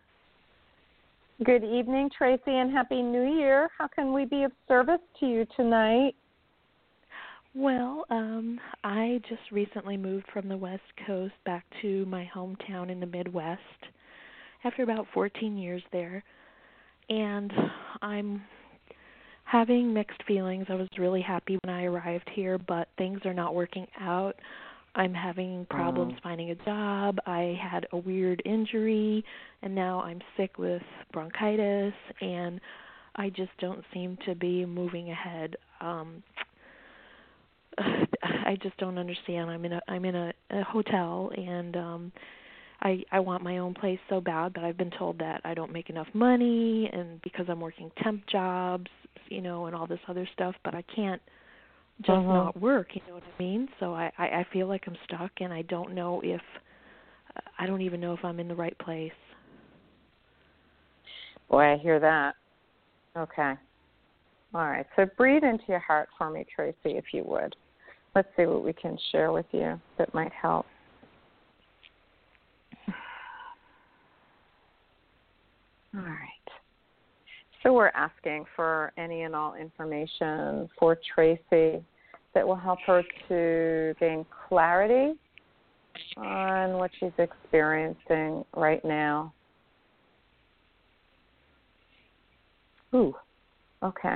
S9: Good evening, Tracy, and Happy New Year. How can we be of service to you tonight?
S10: Well, I just recently moved from the West Coast back to my hometown in the Midwest after about 14 years there, and I'm having mixed feelings. I was really happy when I arrived here, but things are not working out. I'm having problems finding a job. I had a weird injury, and now I'm sick with bronchitis, and I just don't seem to be moving ahead. I just don't understand. I'm in a hotel, and I want my own place so bad, but I've been told that I don't make enough money, and because I'm working temp jobs, and all this other stuff, but I can't just not work, you know what I mean? So I feel like I'm stuck, and I don't even know if I'm in the right place.
S9: Boy, I hear that. Okay. All right. So breathe into your heart for me, Tracy, if you would. Let's see what we can share with you that might help. All right. So we're asking for any and all information for Tracy that will help her to gain clarity on what she's experiencing right now. Ooh, okay.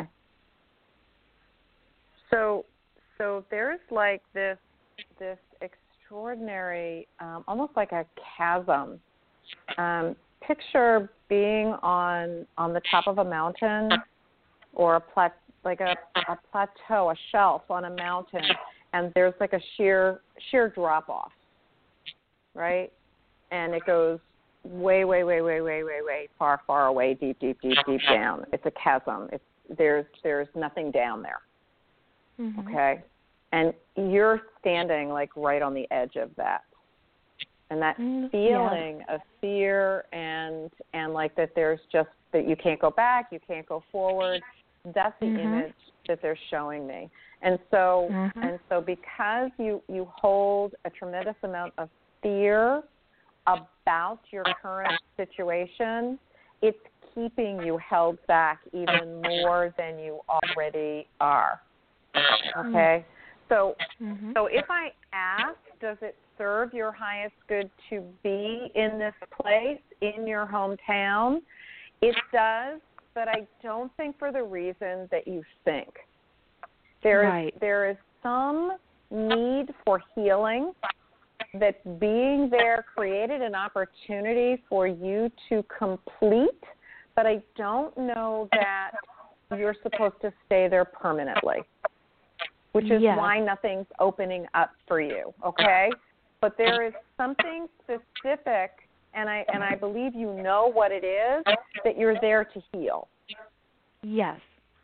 S9: So there's like this extraordinary, almost like a chasm. Picture being on the top of a mountain or a plateau, a shelf on a mountain, and there's like a sheer drop off, right? And it goes way far away, deep down. It's a chasm. There's nothing down there. Mm-hmm. Okay, and you're standing like right on the edge of that, and that feeling of fear and like that there's just that you can't go back, you can't go forward. That's the image that they're showing me, and so because you hold a tremendous amount of fear about your current situation, it's keeping you held back even more than you already are. Okay, so if I ask, does it serve your highest good to be in this place, in your hometown? It does, but I don't think for the reason that you think. There is some need for healing, that being there created an opportunity for you to complete, but I don't know that you're supposed to stay there permanently, which is why nothing's opening up for you, okay? But there is something specific, and I believe you know what it is, that you're there to heal.
S10: Yes.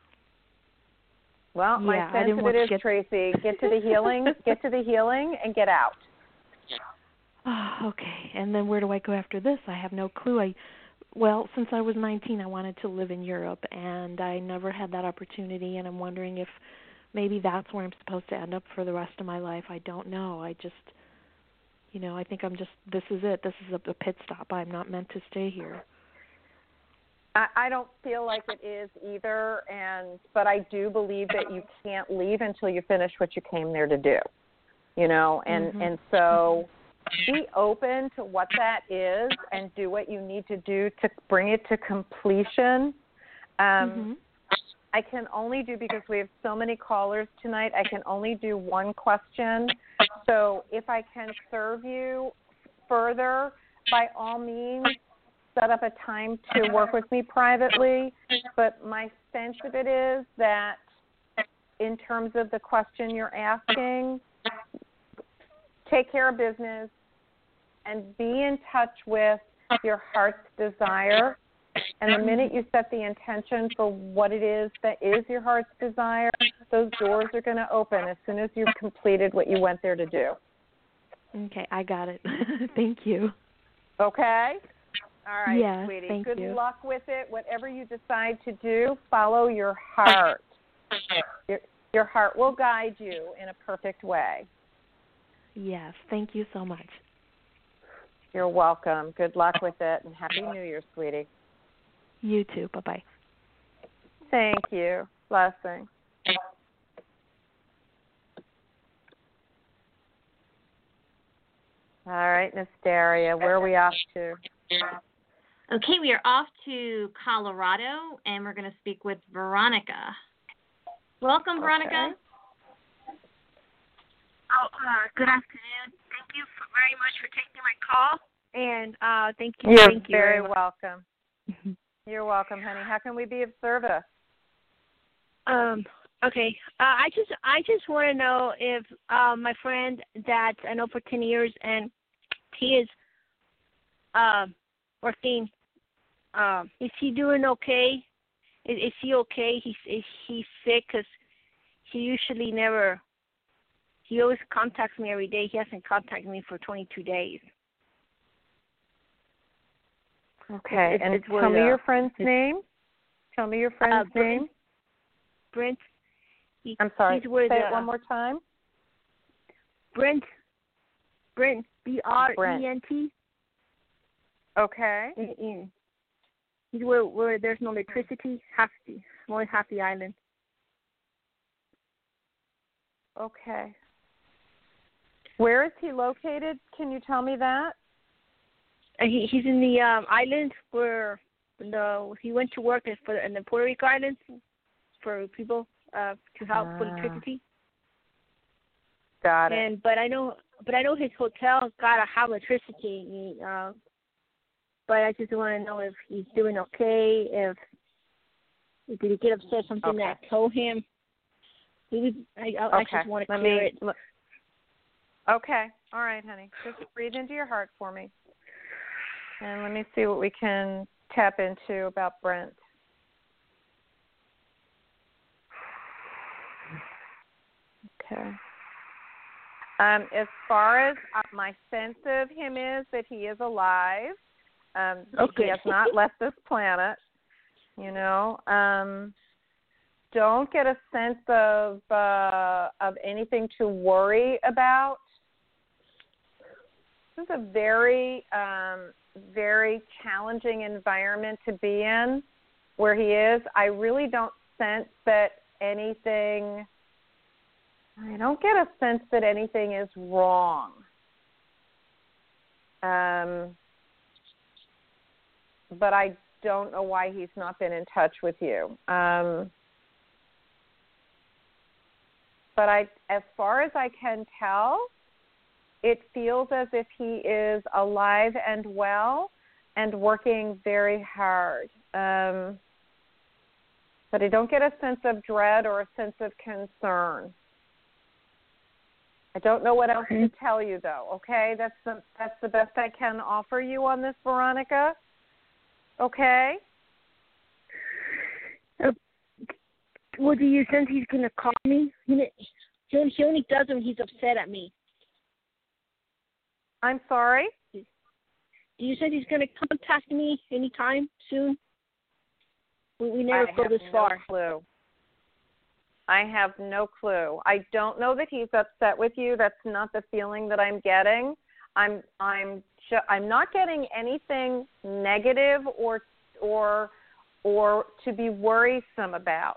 S9: Well, my sense of it is, Tracy, get to the healing, and get out.
S10: Oh, okay. And then where do I go after this? I have no clue. Well, since I was 19, I wanted to live in Europe, and I never had that opportunity, and I'm wondering if maybe that's where I'm supposed to end up for the rest of my life. I don't know. I just, I think this is it. This is a pit stop. I'm not meant to stay here.
S9: I don't feel like it is either, but I do believe that you can't leave until you finish what you came there to do, and so be open to what that is and do what you need to do to bring it to completion. I can only do, because we have so many callers tonight, I can only do one question. So if I can serve you further, by all means, set up a time to work with me privately, but my sense of it is that in terms of the question you're asking, take care of business and be in touch with your heart's desire. And the minute you set the intention for what it is that is your heart's desire, those doors are going to open as soon as you've completed what you went there to do.
S10: Okay, I got it. Thank you.
S9: Okay? All right,
S10: yeah,
S9: sweetie.
S10: Thank
S9: Good
S10: you.
S9: luck with it. Whatever you decide to do, follow your heart. Your heart will guide you in a perfect way.
S10: Yes, thank you so much.
S9: You're welcome. Good luck with it, and Happy New Year, sweetie.
S10: You too. Bye-bye.
S9: Thank you. Blessings. All right, Miss Daria, where are we off to?
S3: Okay, we are off to Colorado, and we're going to speak with Veronica. Welcome, Veronica.
S11: Good afternoon. Thank you very much for taking my call, and thank you.
S9: You're
S11: thank you
S9: very
S11: much.
S9: welcome. You're welcome, honey. How can we be of service?
S11: Okay. I just want to know if my friend that I know for 10 years, and he is working. Is he doing okay? Is he okay? He's sick because he usually never. He always contacts me every day. He hasn't contacted me for 22 days.
S9: Okay, and tell me your friend's name. Tell me your friend's name.
S11: Brent.
S9: I'm sorry.
S11: He's with,
S9: say it one more time.
S11: Brent. Brent.
S9: Okay.
S11: He's where there's no electricity. Only half the island.
S9: Okay. Where is he located? Can you tell me that?
S11: He's in the island where he went to work in the Puerto Rico Islands for people to help with electricity.
S9: Got it.
S11: But I know his hotel gotta have electricity. But I just want to know if he's doing okay. If did he get upset something that I told him? I just want to clear it.
S9: Okay. All right, honey. Just breathe into your heart for me. And let me see what we can tap into about Brent. Okay. As far as my sense of him is that he is alive. He has not left this planet. You know. Don't get a sense of anything to worry about. This is a very, very challenging environment to be in where he is. I really don't sense that anything, I don't get a sense that anything is wrong. But I don't know why he's not been in touch with you. But as far as I can tell, it feels as if he is alive and well and working very hard. But I don't get a sense of dread or a sense of concern. I don't know what else to tell you, though, okay? That's the best I can offer you on this, Veronica. Okay?
S11: Well, do you sense he's going to call me? He only does when he's upset at me.
S9: I'm sorry?
S11: Do you sense he's going to contact me anytime soon? We never go this far.
S9: I have no clue. I don't know that he's upset with you. That's not the feeling that I'm getting. I'm not getting anything negative or to be worrisome about.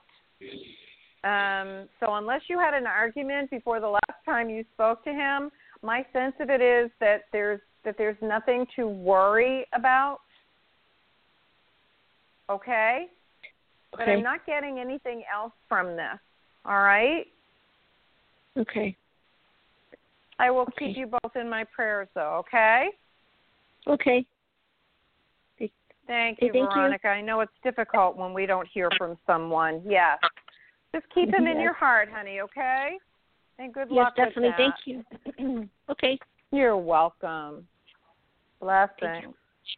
S9: So unless you had an argument before the last time you spoke to him, my sense of it is that there's nothing to worry about. Okay? But I'm not getting anything else from this. All right?
S11: Okay.
S9: I will keep you both in my prayers, though, okay?
S11: Okay.
S9: Thank you,
S11: Thank
S9: Veronica. I know it's difficult when we don't hear from someone. Yes. Just keep him in your heart, honey, okay? And good luck
S11: Yes, definitely.
S9: with that.
S11: Thank you. Okay.
S9: You're welcome. Blessings.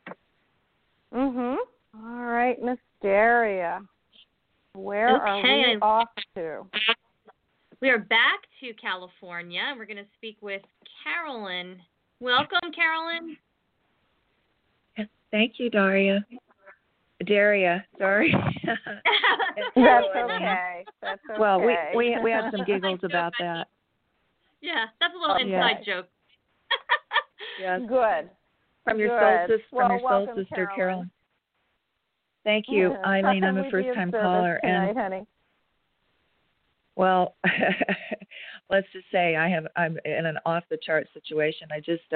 S9: All right, Miss Daria. Where are we off to?
S3: We are back to California, and we're going to speak with Carolyn. Welcome, Carolyn.
S12: Thank you, Daria, sorry.
S9: That's okay. That's okay.
S12: Well, we had some giggles about that.
S3: Yeah, that's a little inside joke.
S12: Yes.
S9: Good.
S12: From your solstice,
S9: welcome,
S12: sister
S9: Carolyn.
S12: Thank you, Eileen. I'm a first-time caller,
S9: tonight, honey.
S12: Well, let's just say I'm in an off-the-chart situation. I just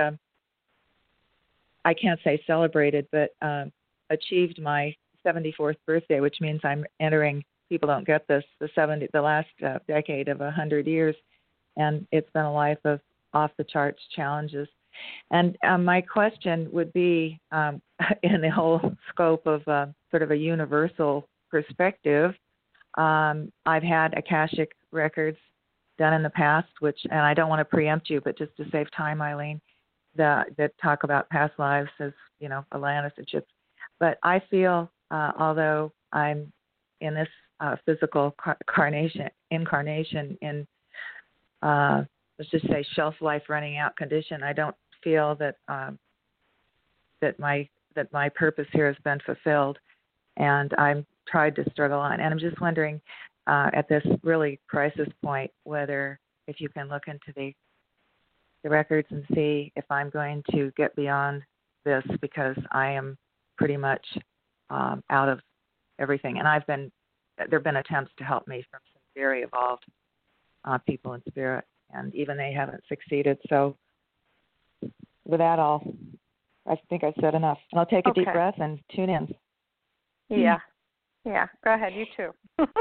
S12: I can't say celebrated, but achieved my 74th birthday, which means I'm entering. People don't get this. The last decade of 100 years, and it's been a life of off-the-charts challenges. And my question would be, in the whole scope of sort of a universal perspective, I've had Akashic records done in the past, and I don't want to preempt you, but just to save time, Eileen, that talk about past lives as, Atlantis, Egypt. But I feel, although I'm in this physical incarnation in, let's just say, shelf life running out condition, I don't feel that that my purpose here has been fulfilled, and I'm tried to struggle on. And I'm just wondering, at this really crisis point, whether if you can look into the records and see if I'm going to get beyond this, because I am pretty much out of everything. And there have been attempts to help me from some very evolved people in spirit, and even they haven't succeeded. So with that all, I think I've said enough. And I'll take a deep breath and tune in.
S9: Yeah. Yeah. Go ahead. You too.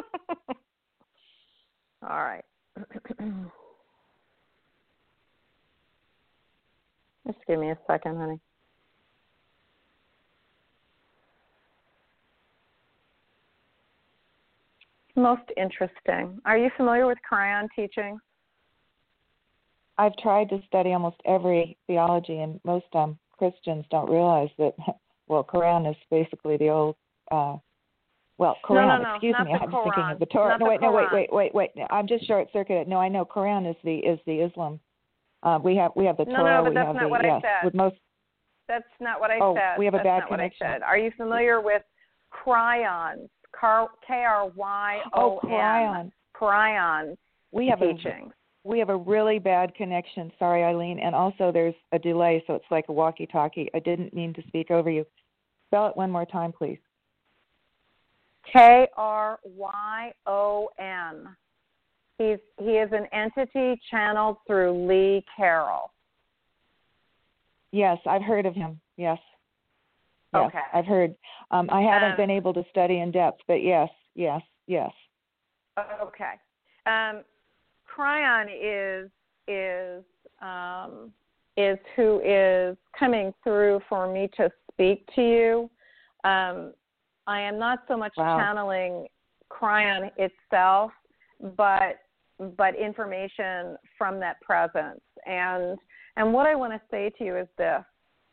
S9: All right. Just give me a second, honey. Most interesting. Are you familiar with Cryon teachings?
S12: I've tried to study almost every theology, and most Christians don't realize that, Quran is basically the old, Quran,
S9: no,
S12: excuse me, I'm
S9: Quran.
S12: thinking of the Torah.
S9: No,
S12: wait. I'm just short-circuited. No, I know Quran is the Islam. We have the Torah.
S9: No, but that's not what I said.
S12: With most.
S9: That's not what I said.
S12: We have a bad
S9: connection.
S12: connection.
S9: Are you familiar with Cryons? Kryon.
S12: Oh, Cryon.
S9: Cryon.
S12: We have a really bad connection. Sorry, Eileen. And also there's a delay, so it's like a walkie-talkie. I didn't mean to speak over you. Spell it one more time, please.
S9: Kryon. He is an entity channeled through Lee Carroll.
S12: Yes, I've heard of him. Yes.
S9: Okay.
S12: I've heard. I haven't been able to study in depth, but yes.
S9: Okay. Cryon is who is coming through for me to speak to you. I am not so much channeling Cryon itself, but information from that presence. And what I want to say to you is this.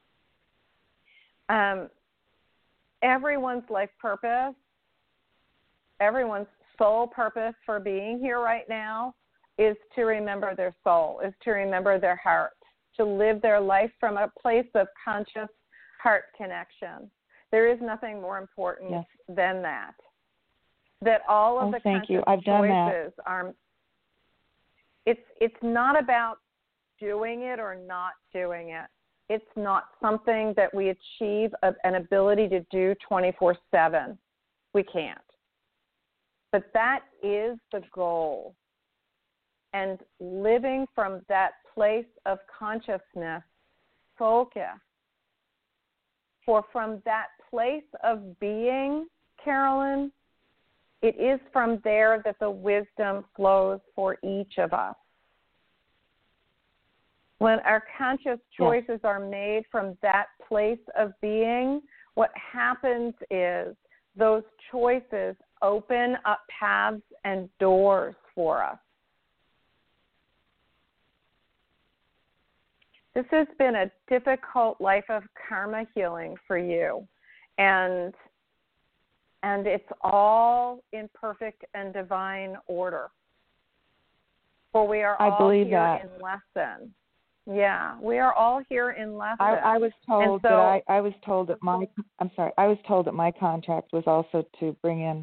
S9: Everyone's life purpose, everyone's sole purpose for being here right now is to remember their soul, is to remember their heart, to live their life from a place of conscious heart connection. There is nothing more important than that. That all of the conscious choices are. It's not about doing it or not doing it. It's not something that we achieve an ability to do 24/7. We can't. But that is the goal. And living from that place of consciousness, focus. For from that place of being, Carolyn, it is from there that the wisdom flows for each of us. When our conscious choices are made from that place of being, what happens is those choices open up paths and doors for us. This has been a difficult life of karma healing for you, and it's all in perfect and divine order. For we are all here in lesson. Yeah, we are all here in lesson.
S12: I was told that I was told that my contract was also to bring in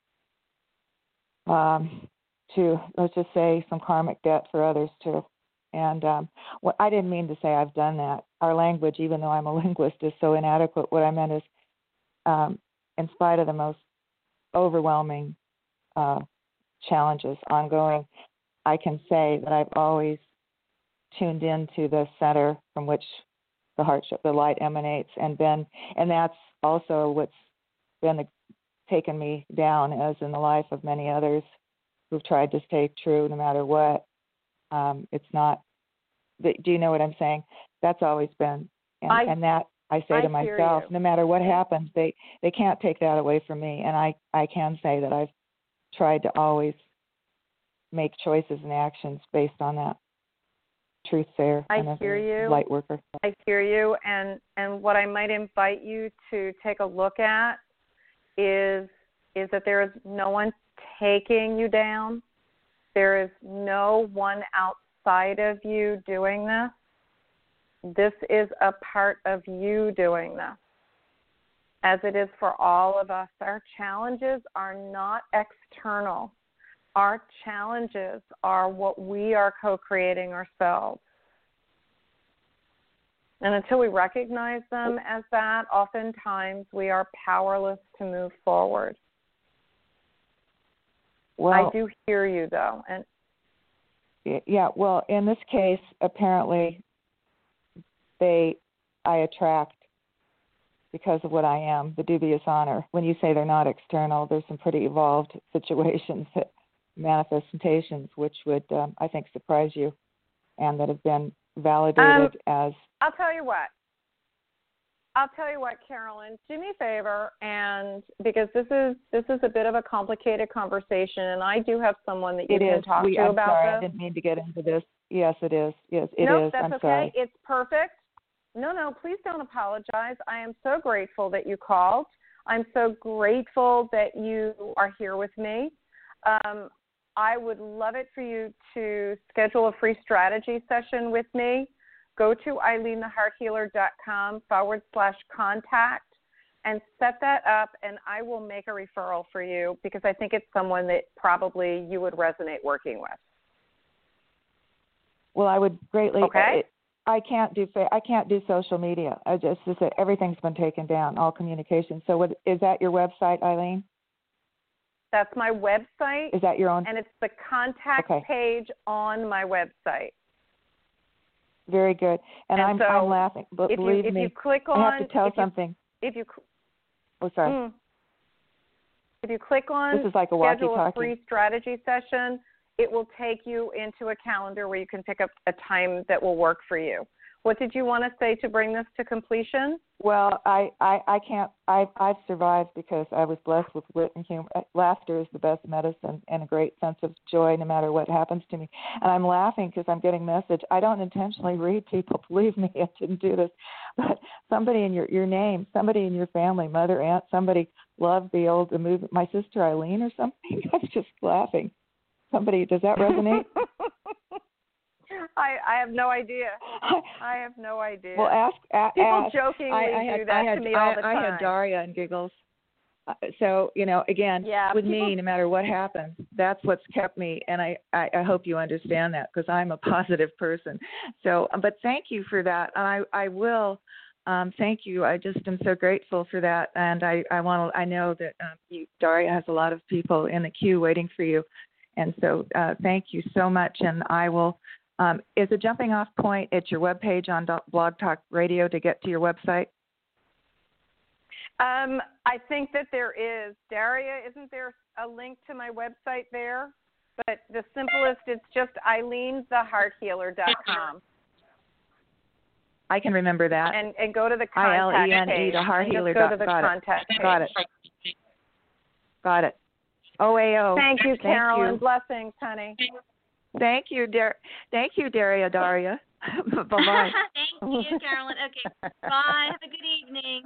S12: to, let's just say, some karmic debt for others too. And what I didn't mean to say I've done that. Our language, even though I'm a linguist, is so inadequate. What I meant is, in spite of the most overwhelming challenges ongoing, I can say that I've always tuned into the center from which the light emanates, and that's also what's been taken me down, as in the life of many others who've tried to stay true no matter what. It's not. Do you know what I'm saying? That's always been, and that I say to myself, no matter what happens, they can't take that away from me. And I can say that I've tried to always make choices and actions based on that truth there.
S9: I hear you.
S12: Light worker.
S9: I hear you, and what I might invite you to take a look at is that there is no one taking you down. There is no one outside of you doing this. This is a part of you doing this, as it is for all of us. Our challenges are not external. Our challenges are what we are co-creating ourselves. And until we recognize them as that, oftentimes we are powerless to move forward.
S12: Well,
S9: I do hear you, though. And
S12: yeah, well, in this case, apparently I attract, because of what I am, the dubious honor. When you say they're not external, there's some pretty evolved situations, manifestations, which would, I think, surprise you, and that have been validated as...
S9: I'll tell you what, Carolyn, do me a favor, and because this is a bit of a complicated conversation, and I do have someone that you can talk to about
S12: I'm sorry,
S9: this.
S12: I didn't mean to get into this. Yes, it is. Yes, it
S9: nope,
S12: is.
S9: That's
S12: I'm
S9: okay.
S12: Sorry.
S9: It's perfect. No, please don't apologize. I am so grateful that you called. I'm so grateful that you are here with me. I would love it for you to schedule a free strategy session with me. Go to eileenthehearthealer.com/contact and set that up, and I will make a referral for you because I think it's someone that probably you would resonate working with.
S12: Well, I would greatly.
S9: Okay.
S12: I can't do social media. I just everything's been taken down, all communication. So, what is that? Your website, Eileen?
S9: That's my website.
S12: Is that your own?
S9: And it's the contact page on my website.
S12: Very good. And I'm laughing, but believe me,
S9: if you click on,
S12: I have to tell something.
S9: If you click on
S12: this is like a
S9: schedule
S12: walkie-talkie.
S9: A free strategy session, it will take you into a calendar where you can pick up a time that will work for you. What did you want to say to bring this to completion?
S12: Well, I can't. I've survived because I was blessed with wit and humor. Laughter is the best medicine, and a great sense of joy no matter what happens to me. And I'm laughing because I'm getting message. I don't intentionally read people. Believe me, I didn't do this. But somebody in your name, somebody in your family, mother, aunt, somebody loved the movie. My sister Eileen or something. I was just laughing. Somebody, does that resonate?
S9: I have no idea. I have no idea.
S12: Well, ask.
S9: People jokingly do that to me all the time.
S12: I had Daria and giggles. So, again, with me, no matter what happens, that's what's kept me. And I hope you understand that because I'm a positive person. So, but thank you for that. And I will thank you. I just am so grateful for that. And I know that Daria has a lot of people in the queue waiting for you. And so thank you so much. And I will. Is a jumping off point at your webpage on Blog Talk Radio to get to your website?
S9: I think that there is. Daria, isn't there a link to my website there? But the simplest, it's just eileenthehearthealer.com.
S12: I can remember that.
S9: And go to the contact page.
S12: The Heart Healer.
S9: Just go to the contact page.
S12: Got it. OAO.
S9: Thank you, Carolyn. Blessings, honey.
S12: Thank you, Daria. Bye-bye.
S3: Thank you, Carolyn. Okay, bye. Have a good evening.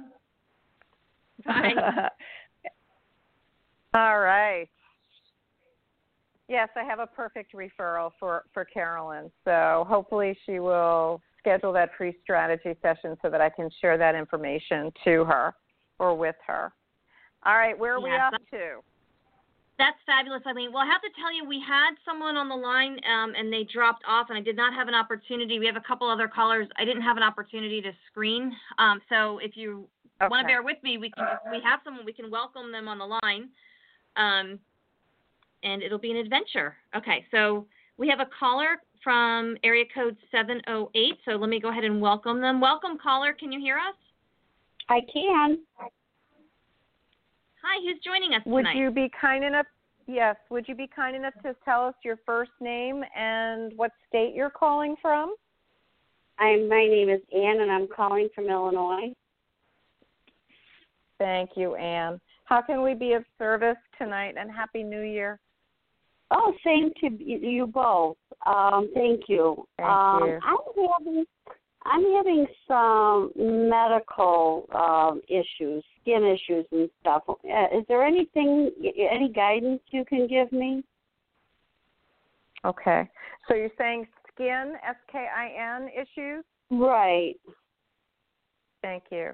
S3: Bye.
S9: All right. Yes, I have a perfect referral for Carolyn. So hopefully she will schedule that free strategy session so that I can share that information to her or with her. All right, where are we up to?
S3: That's fabulous, Eileen. Well, I have to tell you, we had someone on the line and they dropped off, and I did not have an opportunity. We have a couple other callers. I didn't have an opportunity to screen. So if you want to bear with me, we have someone. We can welcome them on the line, and it'll be an adventure. Okay, so we have a caller from area code 708. So let me go ahead and welcome them. Welcome, caller. Can you hear us?
S13: I can.
S3: Hi, who's joining us tonight?
S9: Would you be kind enough to tell us your first name and what state you're calling from?
S13: My name is Ann, and I'm calling from Illinois.
S9: Thank you, Ann. How can we be of service tonight, and Happy New Year?
S13: Oh, same to you both. Thank you.
S9: Thank you.
S13: I'm having some medical issues, skin issues and stuff. Is there any guidance you can give me?
S9: Okay. So you're saying skin, SKIN issues?
S13: Right.
S9: Thank you.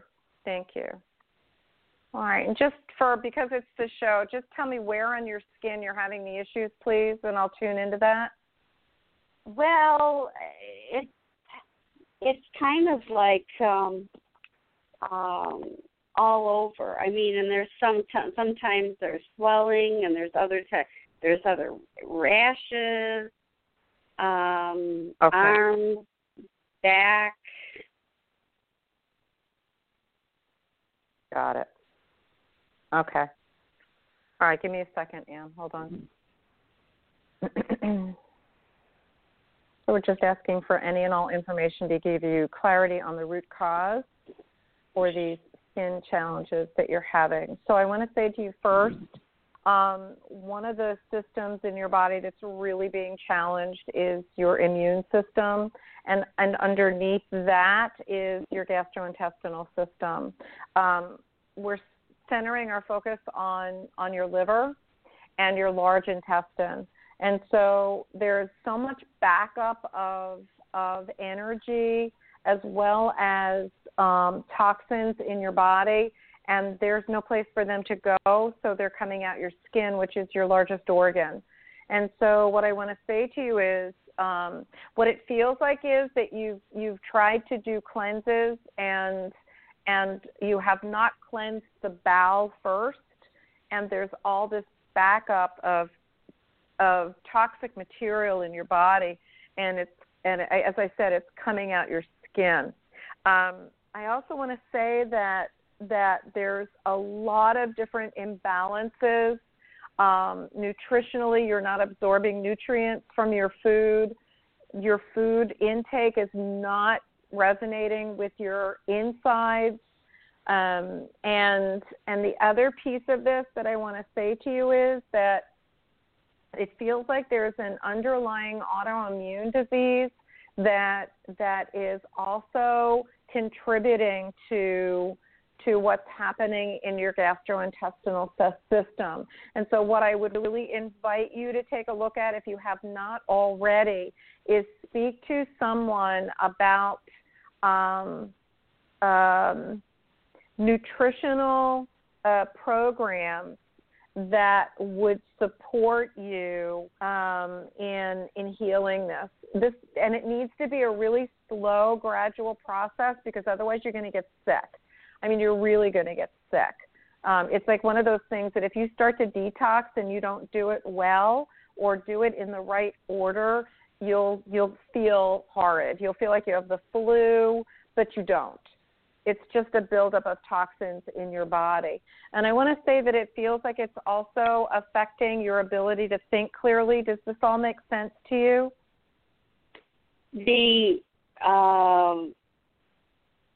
S9: All right. And because it's the show, just tell me where on your skin you're having the issues, please, and I'll tune into that.
S13: Well, it's kind of like all over. I mean, and there's sometimes there's swelling, and there's other rashes, arms, back.
S9: Got it. Okay. All right, give me a second, Ann. Hold on. So we're just asking for any and all information to give you clarity on the root cause for these skin challenges that you're having. So I want to say to you first, one of the systems in your body that's really being challenged is your immune system, and underneath that is your gastrointestinal system. We're centering our focus on your liver and your large intestine. And so there's so much backup of energy as well as toxins in your body, and there's no place for them to go, so they're coming out your skin, which is your largest organ. And so what I want to say to you is what it feels like is that you've tried to do cleanses and you have not cleansed the bowel first, and there's all this backup of toxic material in your body, and as I said, it's coming out your skin. I also want to say that there's a lot of different imbalances. Nutritionally, you're not absorbing nutrients from your food. Your food intake is not resonating with your insides. And the other piece of this that I want to say to you is that it feels like there's an underlying autoimmune disease that is also contributing to what's happening in your gastrointestinal system. And so what I would really invite you to take a look at, if you have not already, is speak to someone about nutritional programs that would support you in healing this. And it needs to be a really slow, gradual process, because otherwise you're going to get sick. I mean, you're really going to get sick. It's like one of those things that if you start to detox and you don't do it well or do it in the right order, you'll feel horrid. You'll feel like you have the flu, but you don't. It's just a buildup of toxins in your body. And I want to say that it feels like it's also affecting your ability to think clearly. Does this all make sense to you?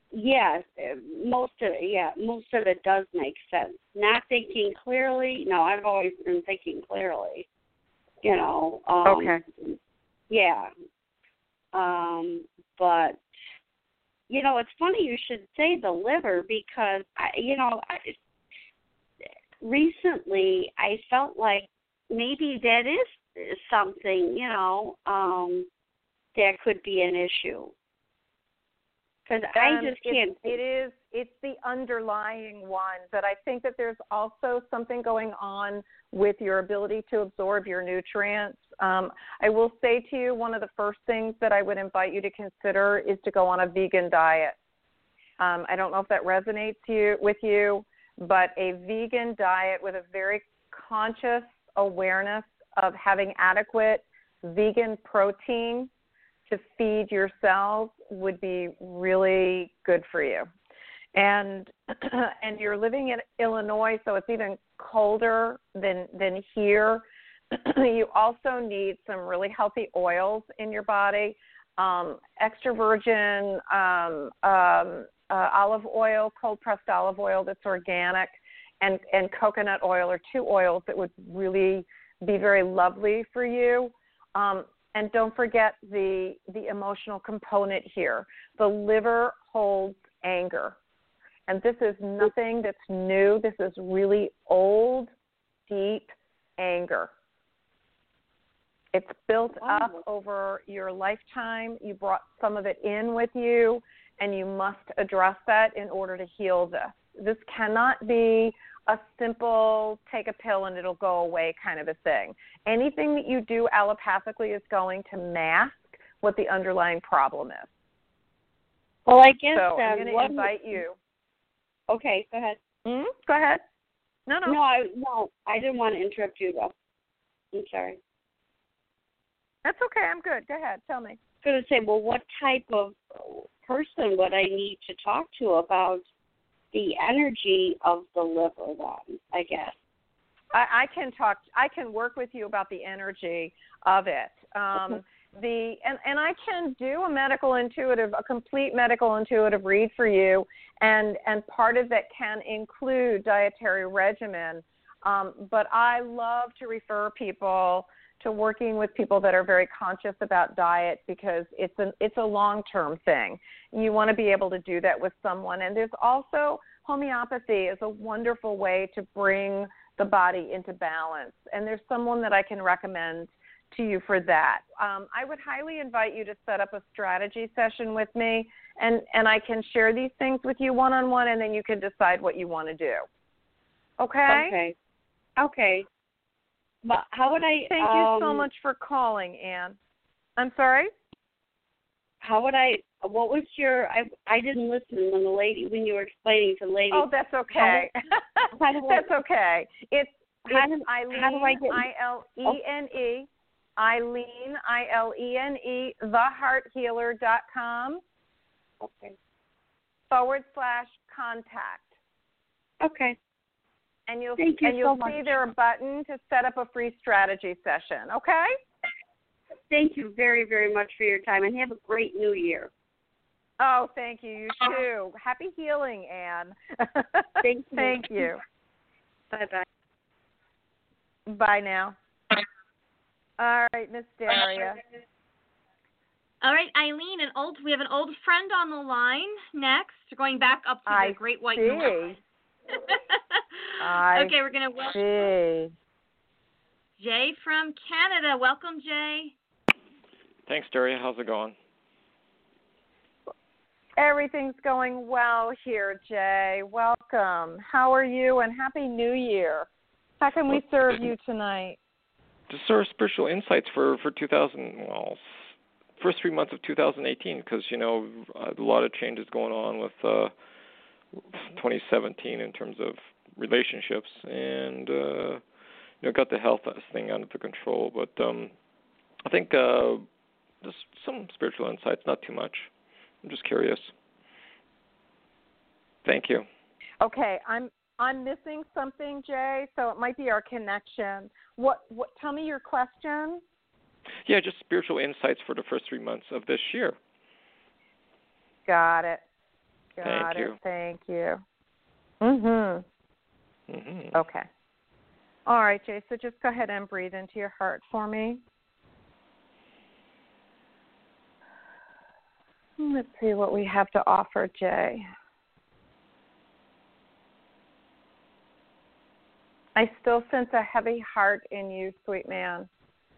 S13: yes, most of it does make sense. Not thinking clearly. No, I've always been thinking clearly.
S9: Okay.
S13: Yeah. But it's funny you should say the liver because recently I felt like maybe that is something that could be an issue. Because I just can't.
S9: It's the underlying one, but I think that there's also something going on with your ability to absorb your nutrients. I will say to you, one of the first things that I would invite you to consider is to go on a vegan diet. I don't know if that resonates with you, but a vegan diet with a very conscious awareness of having adequate vegan protein to feed your cells would be really good for you. And you're living in Illinois, so it's even colder than here. You also need some really healthy oils in your body. Extra virgin olive oil, cold-pressed olive oil that's organic, and coconut oil are two oils that would really be very lovely for you. And don't forget the emotional component here. The liver holds anger. And this is nothing that's new. This is really old, deep anger. It's built up over your lifetime. You brought some of it in with you, and you must address that in order to heal this. This cannot be a simple take a pill and it'll go away kind of a thing. Anything that you do allopathically is going to mask what the underlying problem is.
S13: Well, I guess
S9: so. I'm going to invite you.
S13: Okay, go ahead.
S9: Go ahead. No.
S13: No, I didn't want to interrupt you though. I'm sorry.
S9: That's okay. I'm good. Go ahead. Tell me.
S13: I was going to say, well, what type of person would I need to talk to about the energy of the liver then, I guess?
S9: I can work with you about the energy of it. And I can do a complete medical intuitive read for you, and part of that can include dietary regimen. But I love to refer people to working with people that are very conscious about diet because it's a long-term thing. You want to be able to do that with someone. And there's also homeopathy is a wonderful way to bring the body into balance. And there's someone that I can recommend to you for that. I would highly invite you to set up a strategy session with me, and I can share these things with you one-on-one, and then you can decide what you want to do. Okay?
S13: Okay. But how would I...
S9: Thank you so much for calling, Anne. I'm sorry?
S13: How would I... What was your... I didn't listen when you were explaining to the lady.
S9: Oh, that's okay. That's okay. It's Eileen,
S13: how do I get...
S9: I-L-E-N-E, Eileen, I-L-E-N-E, thehearthealer.com.
S13: Okay.
S9: /contact.
S13: Okay.
S9: And you'll
S13: see
S9: there a button to set up a free strategy session, okay?
S13: Thank you very, very much for your time, and have a great new year.
S9: Oh, thank you. You too. Happy healing, Anne.
S13: Thank you.
S9: Thank you.
S13: Bye-bye.
S9: Bye now. All right, Miss Daria.
S3: All right, Eileen, we have an old friend on the line next. We're going back up to the Great White North. Okay, we're going to welcome Jay from Canada. Welcome, Jay.
S14: Thanks, Daria. How's it going?
S9: Everything's going well here, Jay. Welcome. How are you, and Happy New Year. How can we serve you tonight?
S14: To serve spiritual insights for first 3 months of 2018, because, a lot of changes going on with 2017 in terms of relationships, and got the health thing under control. But I think just some spiritual insights, not too much. I'm just curious. Thank you.
S9: Okay, I'm missing something, Jay, so it might be our connection. What? Tell me your question.
S14: Yeah, just spiritual insights for the first 3 months of this year.
S9: Got it. Got it.
S14: you.
S9: Thank you. Mhm.
S14: Mhm.
S9: Okay. All right, Jay. So just go ahead and breathe into your heart for me. Let's see what we have to offer, Jay. I still sense a heavy heart in you, sweet man.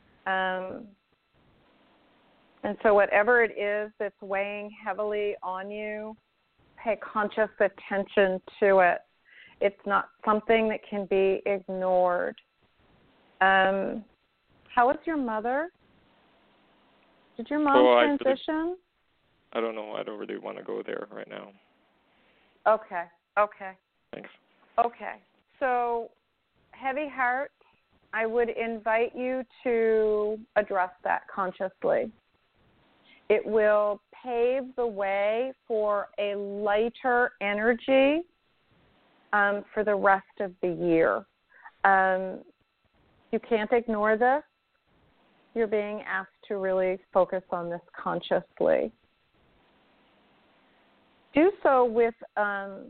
S9: And so whatever it is that's weighing heavily on you, pay conscious attention to it. It's not something that can be ignored. How is your mother? Did your mom transition?
S14: I don't know. I don't really want to go there right now.
S9: Okay.
S14: Thanks.
S9: Okay. So, heavy heart, I would invite you to address that consciously. It will pave the way for a lighter energy for the rest of the year. You can't ignore this. You're being asked to really focus on this consciously. Do so with a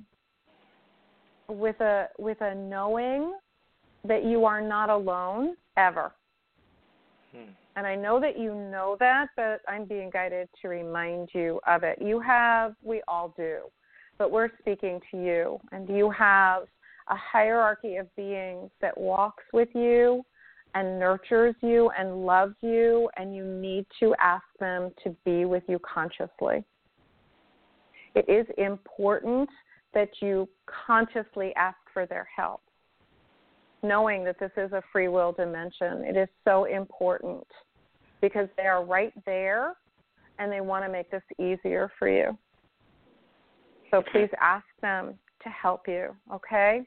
S9: knowing that you are not alone ever. And I know that you know that, but I'm being guided to remind you of it. We all do, but we're speaking to you, and you have a hierarchy of beings that walks with you and nurtures you and loves you, and you need to ask them to be with you consciously. It is important that you consciously ask for their help, knowing that this is a free will dimension. It is so important because they are right there and they want to make this easier for you. So please ask them to help you, okay?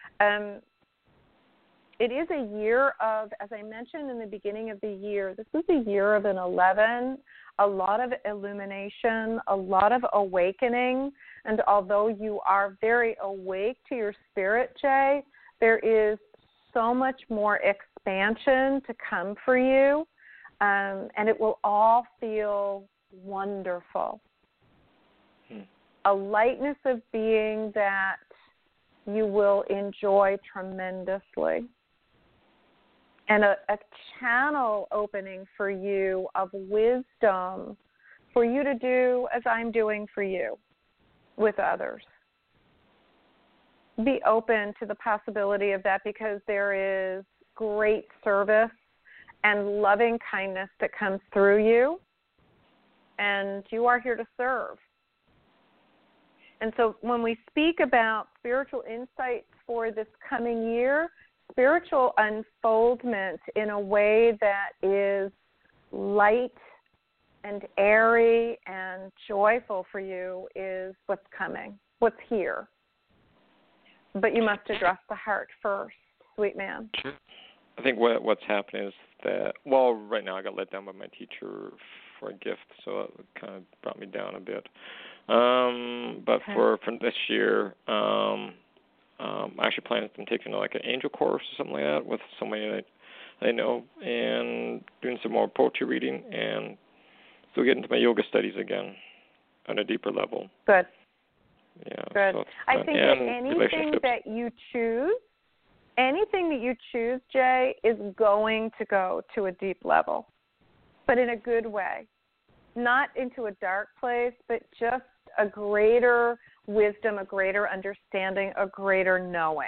S9: It is a year of, as I mentioned in the beginning of the year, this is a year of an 11, a lot of illumination, a lot of awakening. And although you are very awake to your spirit, Jay, there is so much more expansion to come for you, and it will all feel wonderful. A lightness of being that you will enjoy tremendously. And a channel opening for you of wisdom for you to do as I'm doing for you with others. Be open to the possibility of that because there is great service and loving kindness that comes through you, and you are here to serve. And so when we speak about spiritual insights for this coming year, spiritual unfoldment in a way that is light and airy and joyful for you is what's coming, what's here. But you must address the heart first, sweet man.
S14: I think what's happening is that, well, right now I got let down by my teacher for a gift, so it kind of brought me down a bit. But for this year, I'm actually planning on taking like an angel course or something like that with somebody I know, and doing some more poetry reading, and still getting into my yoga studies again on a deeper level.
S9: Good.
S14: Yeah.
S9: Good.
S14: So
S9: I think that anything that you choose, Jay, is going to go to a deep level, but in a good way. Not into a dark place, but just a greater wisdom, a greater understanding, a greater knowing.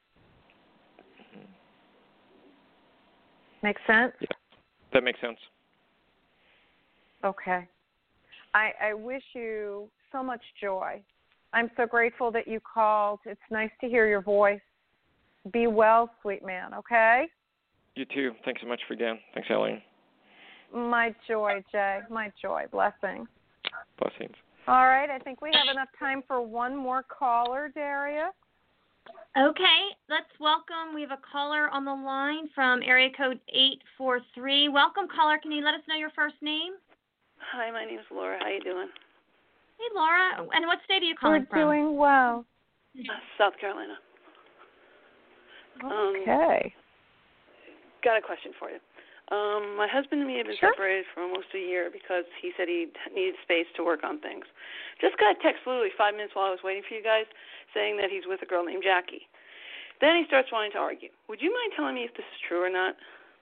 S9: Make sense?
S14: Yeah, that makes sense.
S9: Okay. I wish you so much joy. I'm so grateful that you called. It's nice to hear your voice. Be well, sweet man, okay?
S14: You too. Thanks so much again. Thanks, Eileen.
S9: My joy, Jay. My joy. Blessings.
S14: Blessings.
S9: All right. I think we have enough time for one more caller, Daria.
S3: Okay. Let's welcome. We have a caller on the line from area code 843. Welcome, caller. Can you let us know your first name?
S15: Hi, my name is Laura. How you doing?
S3: Hey, Laura. And what state are you calling from?
S9: We're doing well.
S15: South Carolina.
S9: Okay.
S15: Got a question for you. My husband and me have been separated for almost a year because he said he needed space to work on things. Just got a text literally 5 minutes while I was waiting for you guys saying that he's with a girl named Jackie. Then he starts wanting to argue. Would you mind telling me if this is true or not?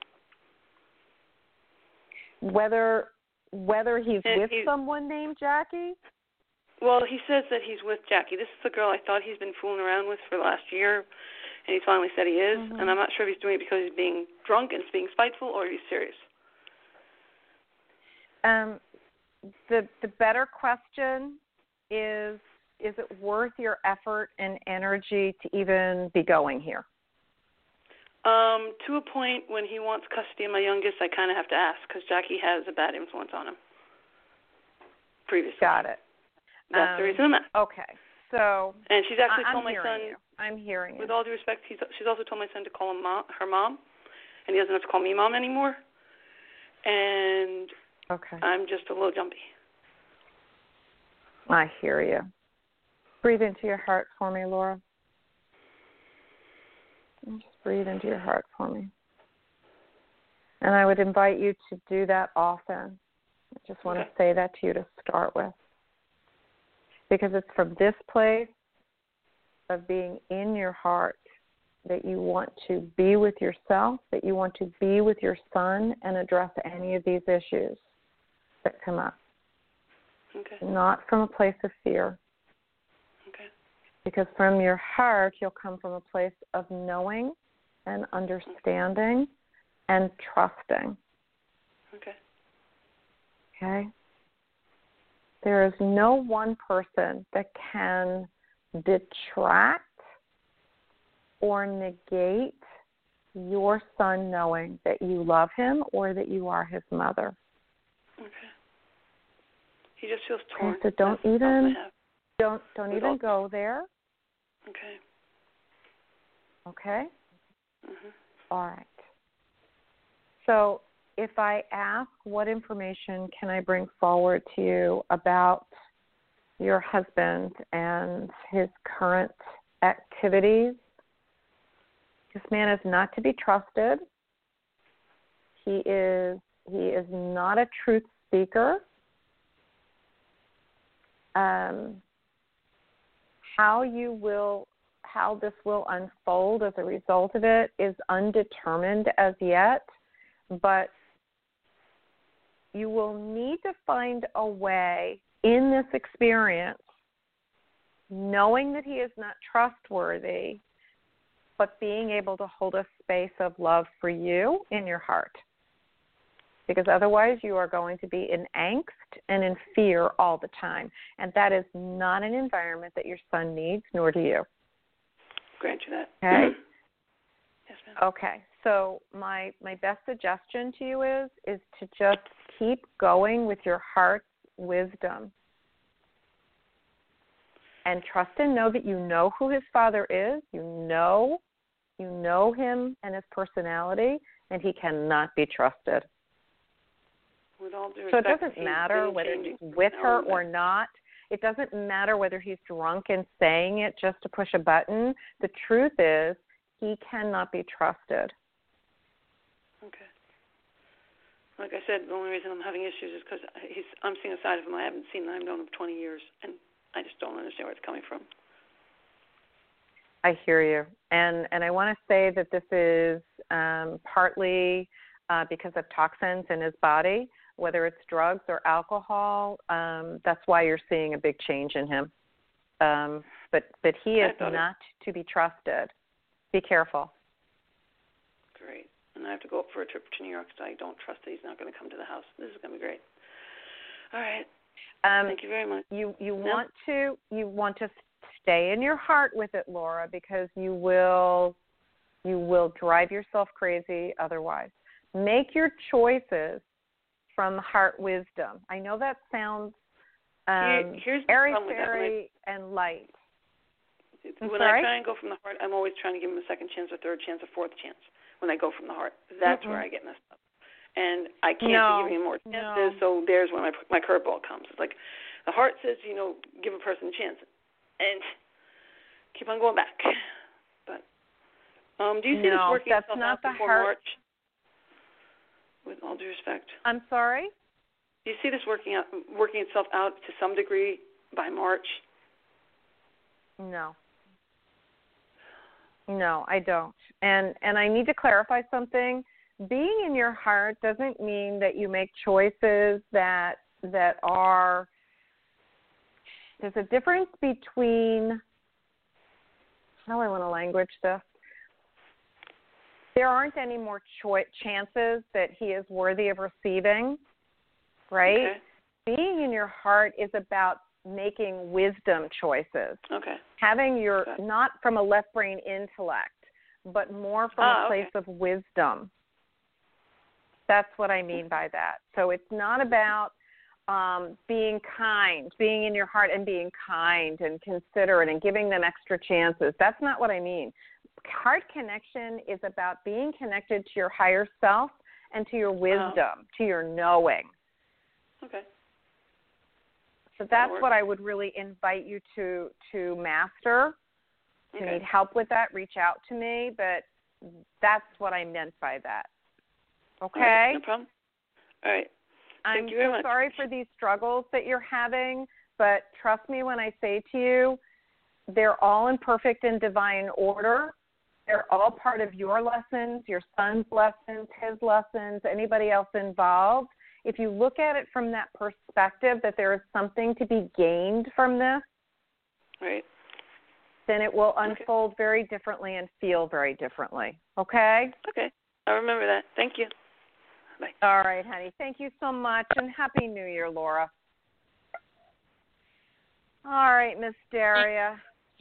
S9: Whether he's with someone named Jackie?
S15: Well, he says that he's with Jackie. This is the girl I thought he's been fooling around with for the last year, and he finally said he is. And I'm not sure if he's doing it because he's being drunk and being spiteful or if he's serious.
S9: The better question is it worth your effort and energy to even be going here?
S15: To a point when he wants custody of my youngest, I kind of have to ask because Jackie has a bad influence on him previously.
S9: Got it.
S15: That's the reason I'm at.
S9: Okay. So,
S15: and she's actually told my son.
S9: I'm hearing you.
S15: With all due respect, she's also told my son to call him her mom, and he doesn't have to call me mom anymore. And I'm just a little jumpy.
S9: I hear you. Breathe into your heart for me, Laura. Just breathe into your heart for me. And I would invite you to do that often. I just want to say that to you to start with. Because it's from this place of being in your heart that you want to be with yourself, that you want to be with your son and address any of these issues that come up.
S15: Okay.
S9: Not from a place of fear.
S15: Okay.
S9: Because from your heart, you'll come from a place of knowing and understanding and trusting.
S15: Okay.
S9: Okay? There is no one person that can detract or negate your son knowing that you love him or that you are his mother.
S15: Okay. He just feels torn.
S9: Okay, so don't even go there.
S15: Okay.
S9: Okay?
S15: Mhm.
S9: All right. So if I ask what information can I bring forward to you about your husband and his current activities, this man is not to be trusted. He is not a truth speaker. How this will unfold as a result of it is undetermined as yet, but you will need to find a way in this experience, knowing that he is not trustworthy, but being able to hold a space of love for you in your heart. Because otherwise you are going to be in angst and in fear all the time. And that is not an environment that your son needs, nor do you.
S15: Grant you that.
S9: Okay?
S15: Yes, ma'am.
S9: Okay. So my best suggestion to you is to just keep going with your heart's wisdom. And trust and know that you know who his father is. You know him and his personality, and he cannot be trusted.
S15: With all due
S9: so it
S15: respect,
S9: doesn't matter whether he's with her or not. It doesn't matter whether he's drunk and saying it just to push a button. The truth is he cannot be trusted.
S15: Okay. Like I said, the only reason I'm having issues is because I'm seeing a side of him I haven't seen, and I've known him for 20 years, and I just don't understand where it's coming from.
S9: I hear you. And I want to say that this is partly because of toxins in his body, whether it's drugs or alcohol. That's why you're seeing a big change in him. But he is not to be trusted. Be careful.
S15: Great. And I have to go up for a trip to New York, so I don't trust that he's not going to come to the house. This is going to be great. All right. Thank you very much.
S9: You want to stay in your heart with it, Laura, because you will drive yourself crazy otherwise. Make your choices from heart wisdom. I know that sounds airy-fairy and light.
S15: When I try and go from the heart, I'm always trying to give him a second chance, a third chance, a fourth chance. When I go from the heart, that's where I get messed up. And I can't be giving him more chances, so there's when my curveball comes. It's like the heart says, give a person a chance, and keep on going back. But do you see this working itself out before March? with all due respect.
S9: I'm sorry?
S15: Do you see this working itself out to some degree by March?
S9: No, I don't. And I need to clarify something. Being in your heart doesn't mean that you make choices that are. There's a difference between. How do I want to language this? There aren't any more chances that he is worthy of receiving, right?
S15: Okay.
S9: Being in your heart is about making wisdom choices.
S15: Okay.
S9: Having your, not from a left brain intellect, but more from a place of wisdom. That's what I mean by that. So it's not about being kind, being in your heart and being kind and considerate and giving them extra chances. That's not what I mean. Heart connection is about being connected to your higher self and to your wisdom, to your knowing.
S15: Okay.
S9: So that's what I would really invite you to master. If you need help with that, reach out to me. But that's what I meant by that. Okay?
S15: All right, no problem. All right.
S9: I'm so sorry for these struggles that you're having, but trust me when I say to you, they're all in perfect and divine order. They're all part of your lessons, your son's lessons, his lessons, anybody else involved. If you look at it from that perspective that there is something to be gained from this,
S15: right,
S9: then it will unfold very differently and feel very differently. Okay?
S15: Okay. I remember that. Thank you. Bye.
S9: All right, honey. Thank you so much, and Happy New Year, Laura. All right, Miss Daria.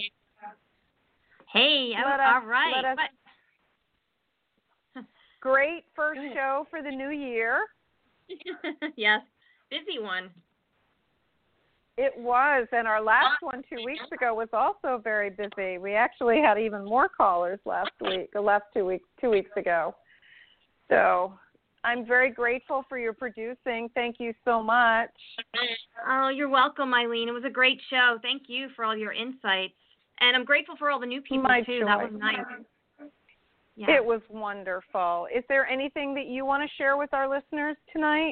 S3: Hey, all right.
S9: Great first show for the new year.
S3: Yes, busy one.
S9: It was, and our last one 2 weeks ago was also very busy. We actually had even more callers last 2 weeks ago. So I'm very grateful for your producing. Thank you so much.
S3: Oh, you're welcome, Eileen. It was a great show. Thank you for all your insights. And I'm grateful for all the new people, too. That was nice. Yeah.
S9: It was wonderful. Is there anything that you want to share with our listeners tonight?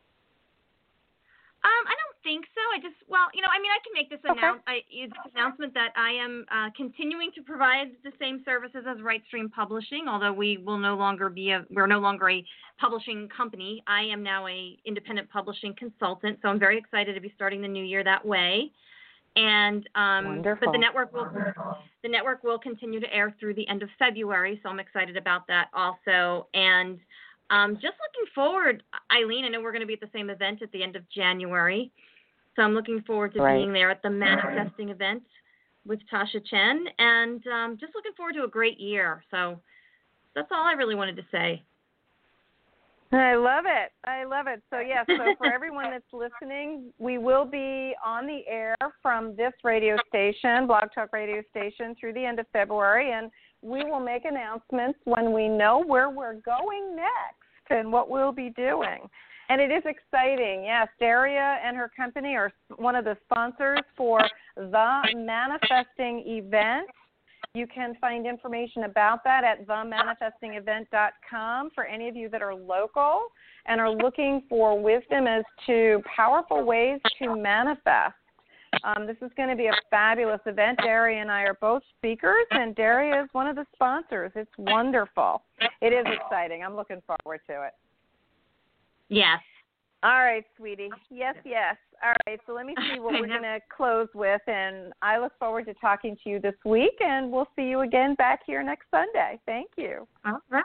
S3: I don't think so. I can make this announcement that I am continuing to provide the same services as RightStream Publishing, although we're no longer a publishing company. I am now a independent publishing consultant, so I'm very excited to be starting the new year that way. And but the network will continue to air through the end of February, so I'm excited about that also. And just looking forward, Eileen, I know we're going to be at the same event at the end of January, so I'm looking forward to being there at the Manifesting event with Tasha Chen, and just looking forward to a great year. So that's all I really wanted to say.
S9: I love it. So, yes, for everyone that's listening, we will be on the air from this radio station, Blog Talk radio station, through the end of February, and we will make announcements when we know where we're going next and what we'll be doing. And it is exciting. Yes, Daria and her company are one of the sponsors for the Manifesting event. You can find information about that at themanifestingevent.com for any of you that are local and are looking for wisdom as to powerful ways to manifest. This is going to be a fabulous event. Daria and I are both speakers, and Daria is one of the sponsors. It's wonderful. It is exciting. I'm looking forward to it.
S3: Yes.
S9: All right, sweetie. Yes. All right, so let me see what we're going to close with, and I look forward to talking to you this week, and we'll see you again back here next Sunday. Thank you.
S3: All right.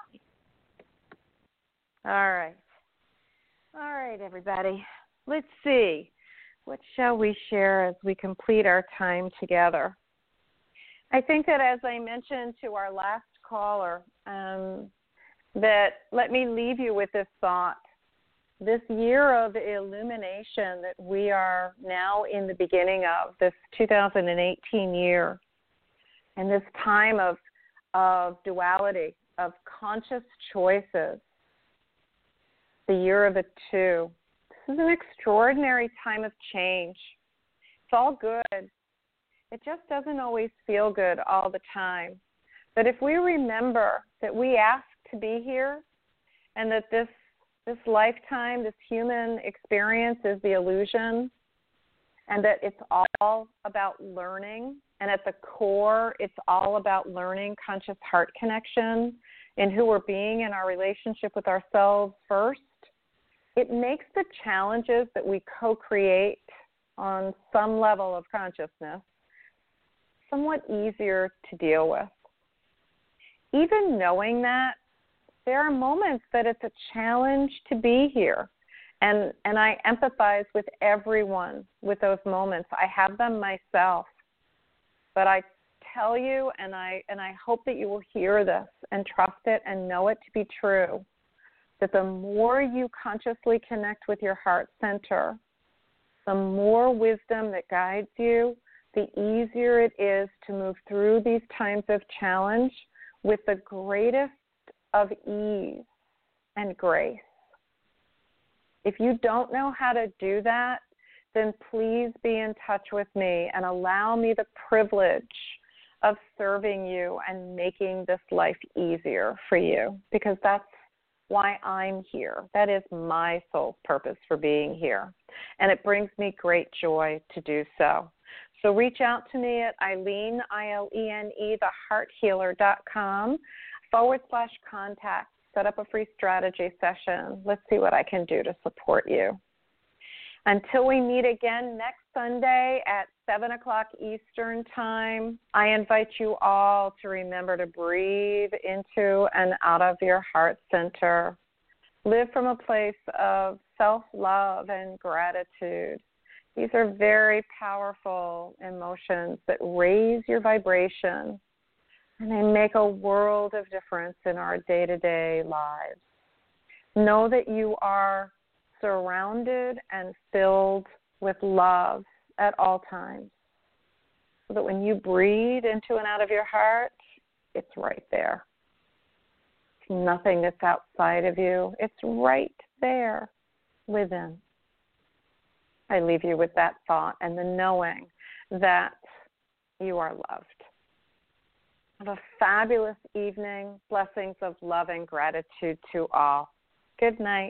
S9: All right, everybody. Let's see. What shall we share as we complete our time together? I think that as I mentioned to our last caller, that let me leave you with this thought. This year of illumination that we are now in the beginning of, this 2018 year, and this time of duality, of conscious choices, the year of the two. This is an extraordinary time of change. It's all good. It just doesn't always feel good all the time. But if we remember that we asked to be here and that this this lifetime, this human experience is the illusion, and that it's all about learning. And at the core, it's all about learning conscious heart connection and who we're being in our relationship with ourselves first. It makes the challenges that we co-create on some level of consciousness somewhat easier to deal with. Even knowing that, there are moments that it's a challenge to be here. And I empathize with everyone with those moments. I have them myself. But I tell you, and I hope that you will hear this and trust it and know it to be true, that the more you consciously connect with your heart center, the more wisdom that guides you, the easier it is to move through these times of challenge with the greatest of ease and grace. If you don't know how to do that, then please be in touch with me and allow me the privilege of serving you and making this life easier for you, because that's why I'm here. That is my soul's purpose for being here. And it brings me great joy to do so. So reach out to me at Ilene, ILENE, thehearthealer.com/contact. Set up a free strategy session. Let's see what I can do to support you. Until we meet again next Sunday at 7 o'clock Eastern Time, I invite you all to remember to breathe into and out of your heart center. Live from a place of self-love and gratitude. These are very powerful emotions that raise your vibration, and they make a world of difference in our day-to-day lives. Know that you are surrounded and filled with love at all times, so that when you breathe into and out of your heart, it's right there. It's nothing that's outside of you. It's right there within. I leave you with that thought and the knowing that you are loved. Have a fabulous evening. Blessings of love and gratitude to all. Good night.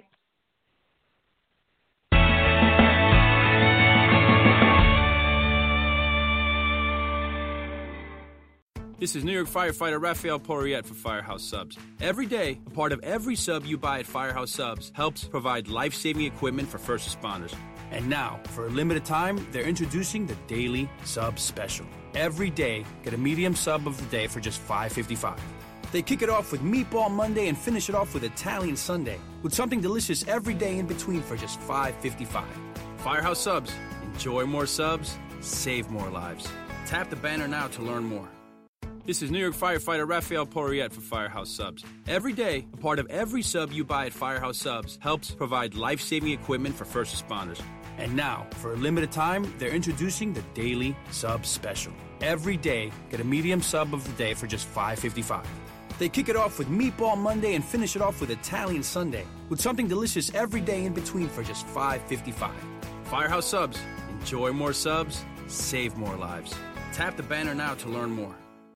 S1: This is New York firefighter Raphael Porriette for Firehouse Subs. Every day, a part of every sub you buy at Firehouse Subs helps provide life-saving equipment for first responders. And now, for a limited time, they're introducing the Daily Sub Special. Every day, get a medium sub of the day for just $5.55. They kick it off with Meatball Monday and finish it off with Italian Sunday, with something delicious every day in between for just $5.55. Firehouse Subs. Enjoy more subs, save more lives. Tap the banner now to learn more. This is New York firefighter Raphael Porriette for Firehouse Subs. Every day, a part of every sub you buy at Firehouse Subs helps provide life-saving equipment for first responders. And now, for a limited time, they're introducing the Daily Sub Special. Every day, get a medium sub of the day for just $5.55. They kick it off with Meatball Monday and finish it off with Italian Sunday, with something delicious every day in between for just $5.55. Firehouse Subs. Enjoy more subs, save more lives. Tap the banner now to learn more.